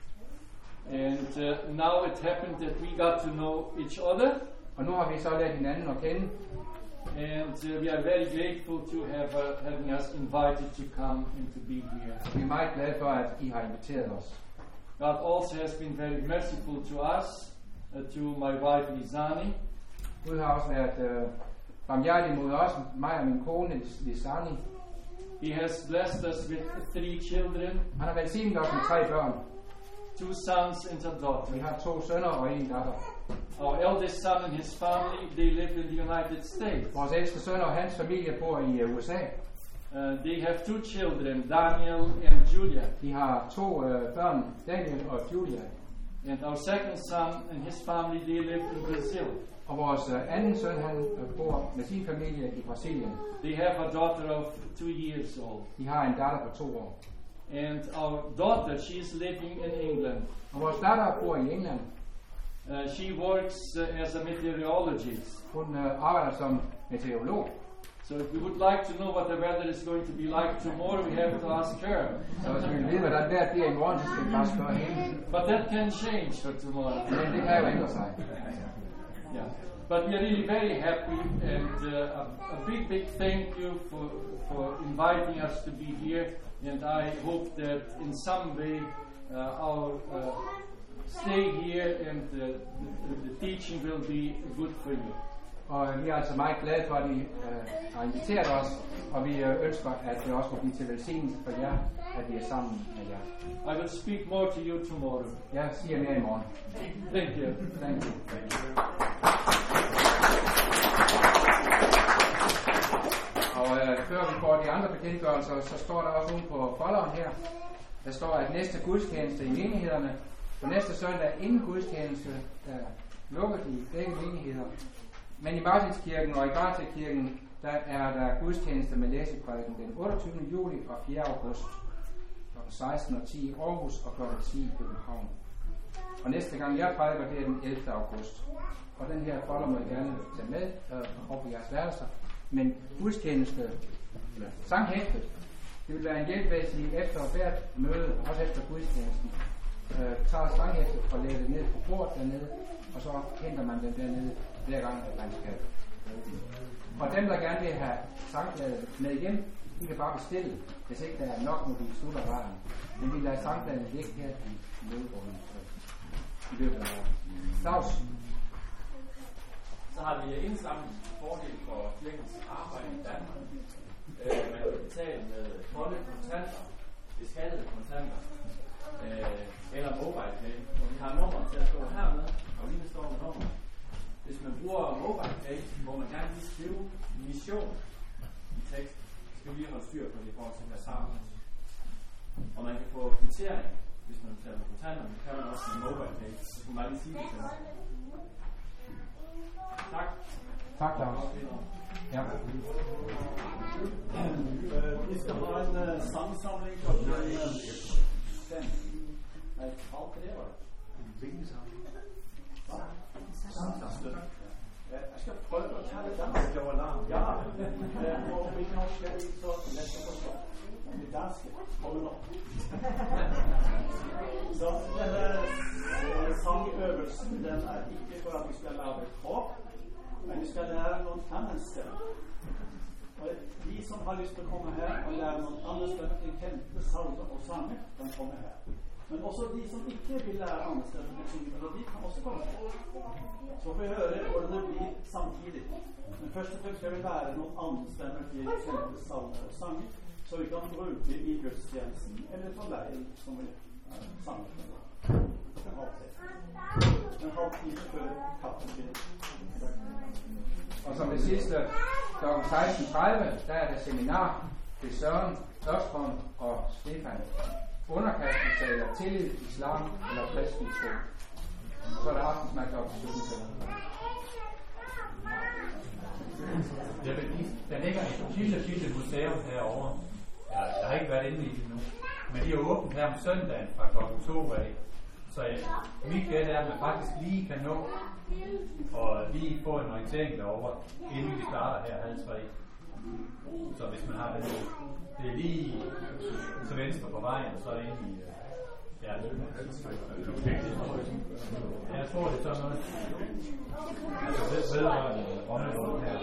And uh, now it happened that we got to know each other.
Og nu har vi så lært hinanden at kende.
And uh, we are very grateful to have uh, having us invited to come and to be here.
Vi er meget glade for, at I har inviteret os.
God also has been very merciful to us, uh, to my wife Lizani.
Gud har også været øh, barmhjertig mod os, mig og min kone Lizani.
He has blessed us with three children.
Han har velsignet os med tre børn.
Two sons and a daughter.
Vi har to sønner og en datter.
Our eldest son and his family, they live in the United States.
Vores ældste søn og hans familie bor i uh, U S A.
Uh, they have two children, Daniel and Julia.
De har to uh, børn, Daniel og Julia.
And our second son and his family, they live in Brazil.
Og vores uh, anden søn, han uh, bor med sin familie i Brasilien.
They have a daughter of two years old.
De har en datter på to år.
And our daughter, she is living in England.
Og vores datter bor i England.
Uh, she works uh, as a meteorologist.
Hun uh, arbejder som meteorolog.
So if we would like to know what the weather is going to be like tomorrow, we have to ask her.
Så hvis vi vil vide, hvordan vejret bliver i morgen, så skal vi bare spørge hende.
But that can change for tomorrow.
Men det kan jo ændre sig.
Yeah. But we are really very happy, and uh, a, a big, big thank you for for inviting us to be here. And I hope that in some way uh, our uh, stay here and uh, the, the teaching will be good for you.
Og vi er altså meget glade for, at I uh, har inviteret os, og vi uh, ønsker, at det også må blive til velsignelse for jer, at vi er sammen med jer.
I will speak more to you tomorrow.
Jeg siger mere i morgen.
Thank you.
Thank you. Og uh, før vi får de andre bekendtgørelser, så står der også ude på folderen her, der står, at næste gudstjeneste i menighederne, på næste søndag inden gudstjeneste, der lukker de begge menigheder. Men i Martinskirken og i Gartakirken, der er der gudstjeneste med læseprædiken den otteogtyvende juli og fjerde august klokken seksten og ti i Aarhus og klokken ti i København. Og næste gang jeg prædiker, det er den ellevte august. Og den her folder må I gerne tage med øh, op på jeres værelser. Men gudstjeneste, eller sanghæftet, det vil være en hjælp, hvis I efter hvert møde, også efter gudstjenesten, øh, tager sanghæftet og lægger det ned på bordet dernede, og så henter man den dernede hver gang, at man skal. Og dem, der gerne vil have sangbladet med hjem, de kan bare bestille. Hvis ikke der er nok, når vi slutter varen. Men vi lader sangbladet ligge her i møderummet i løbet af året. Claus?
Så har vi indsamlet fordel for kirkens arbejde i Danmark. Øh, man kan betale med kolde kontanter, beskattede kontanter, øh, eller mobile pay. Og vi har nummer til at stå hernede, og lige står med nummer. Hvis man bruger mobile pay, må man gerne lige skrive mission i tekst. Så skal vi lige holde styr på det i forhold til at sammen. Og man kan få kvittering, hvis man betaler med kontanter, men det kan man også med mobile pay. Så skal man bare lige sige det til mig. Tak.
Tak, Lars. Ja.
Vi skal ha en uh, sangsamling klokken fem. Nei, halv tre var det. Hvilken samling? Sangsamling. Jeg skal prøve å ta det dansk over land. Ja, og vi kan også være litt så lett å forstå. Det danske kommer nå. Så denne sangøvelsen, den er ikke for at vi skal lage kropp, men vi skal lære noen andre stemmer. Og de som har lyst til å komme her og lære noen andre stemmer til kjente salmer og sanger, kan komme her. Men også de som ikke vil lære andre stemmer til syngemelodi, kan også komme her. Så får vi høre hvordan det blir samtidig. Men først og fremst skal vi lære noen andre stemmer til kjente salmer og sanger, så vi kan bruke i gudstjenesten eller på leien som vi uh, sanger med. En halv tid. En halv tid før kaffen.
Og som det sidste, klokken seksten tredive, der er der seminar til Søren, Østrøm og Stefan. Underkastelse eller tillid, islam eller kristen tro. Og så er der aftensmad klokken sytten.
Der ligger et lille, lille museum herovre. Jeg, jeg har ikke været inde i det endnu. Men de er åbent her om søndagen fra klokken to af. Så jeg, mit gæt er, at man faktisk lige kan nå og lige få en orientering derovre, inden vi starter her halv tre. Så hvis man har det, det er lige til venstre på vejen, så er det inde i ja, jeg tror det er sådan noget. Altså det er vedrørende området her.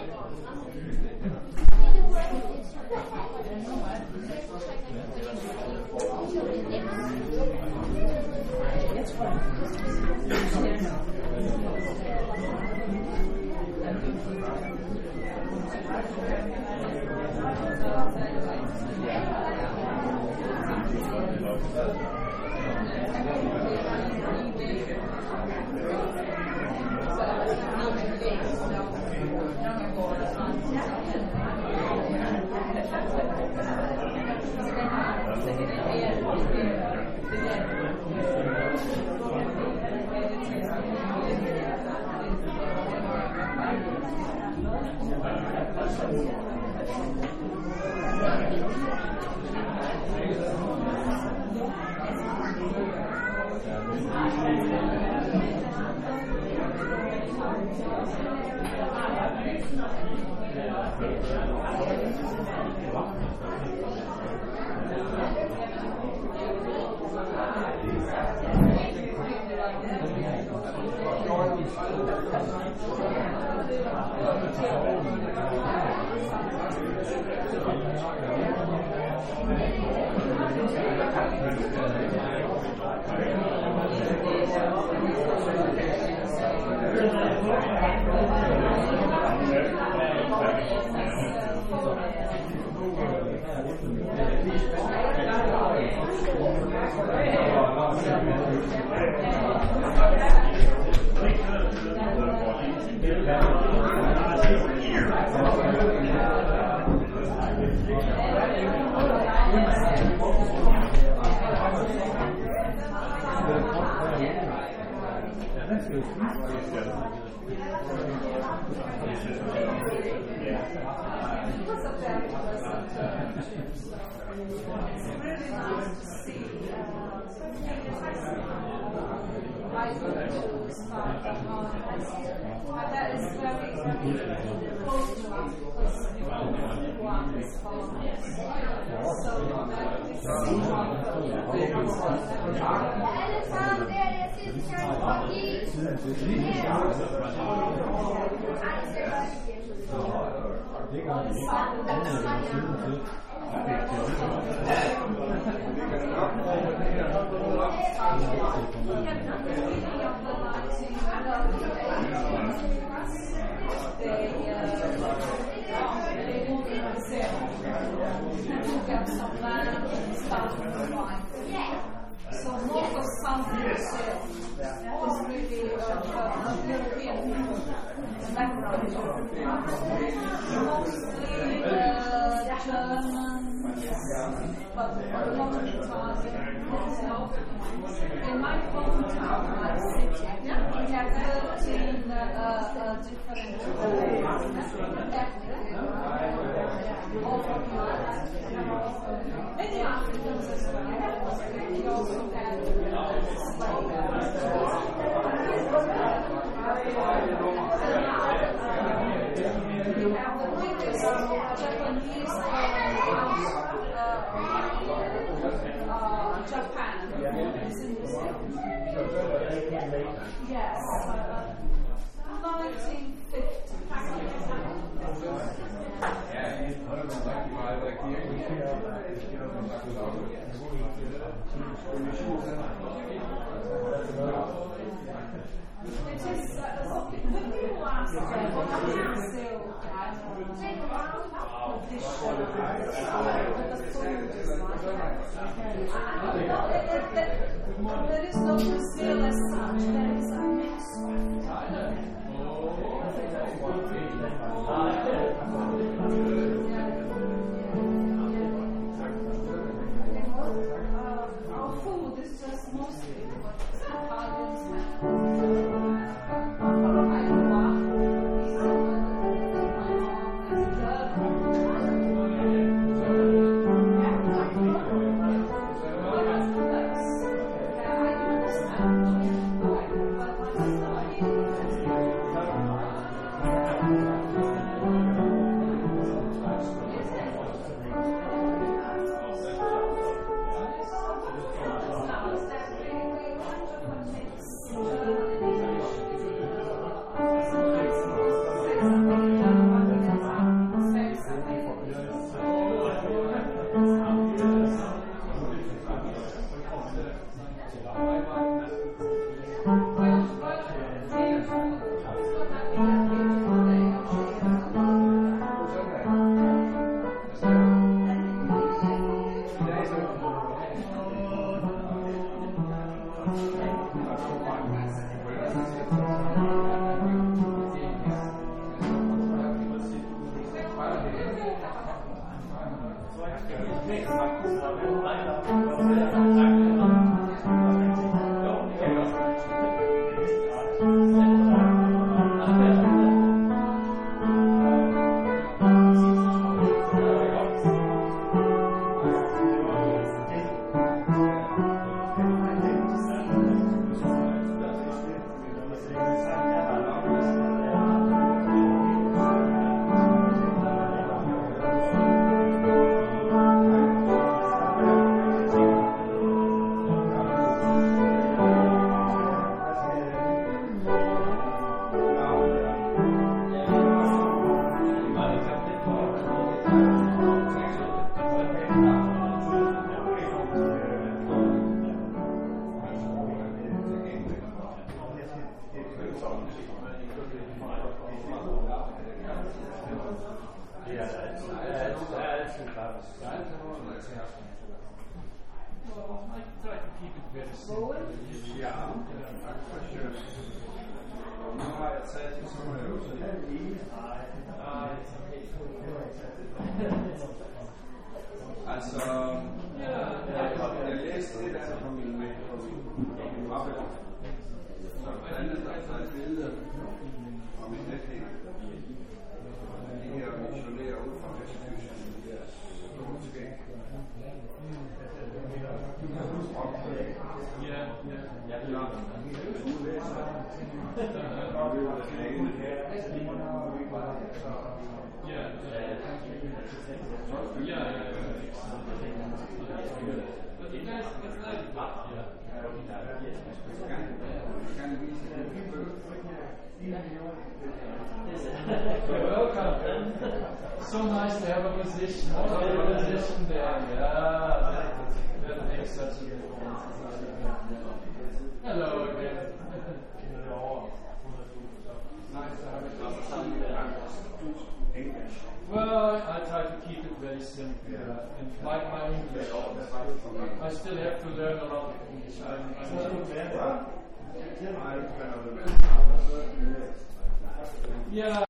German, but a lot of the time In my hometown, my city, we have thirteen uh, uh, different ethnic many Africans as well. We also have we have the biggest Japanese uh, Japan is in museum. Yes, uh, nineteen fifty. It is, uh, when people ask them, what is Brazil? The dish, uh, the food is like that. There is no Brazil as such, there is a mixed one. Our food is just mostly what Italians have.
Altså, jeg læste lidt af det på min mappe. Så blandt andet der er et billede om en netting. De her missionerer ud fra Vestkysten i deres skæg.
Ja, ja.
Ja, ja.
Welcome. So nice to have a musician. A musician there. Yeah, that, that makes such a difference. Hello again. Nice to have a Well, I try to keep it very simple. Yeah. And like my English, I still have to learn a lot of English. I'm, I'm yeah.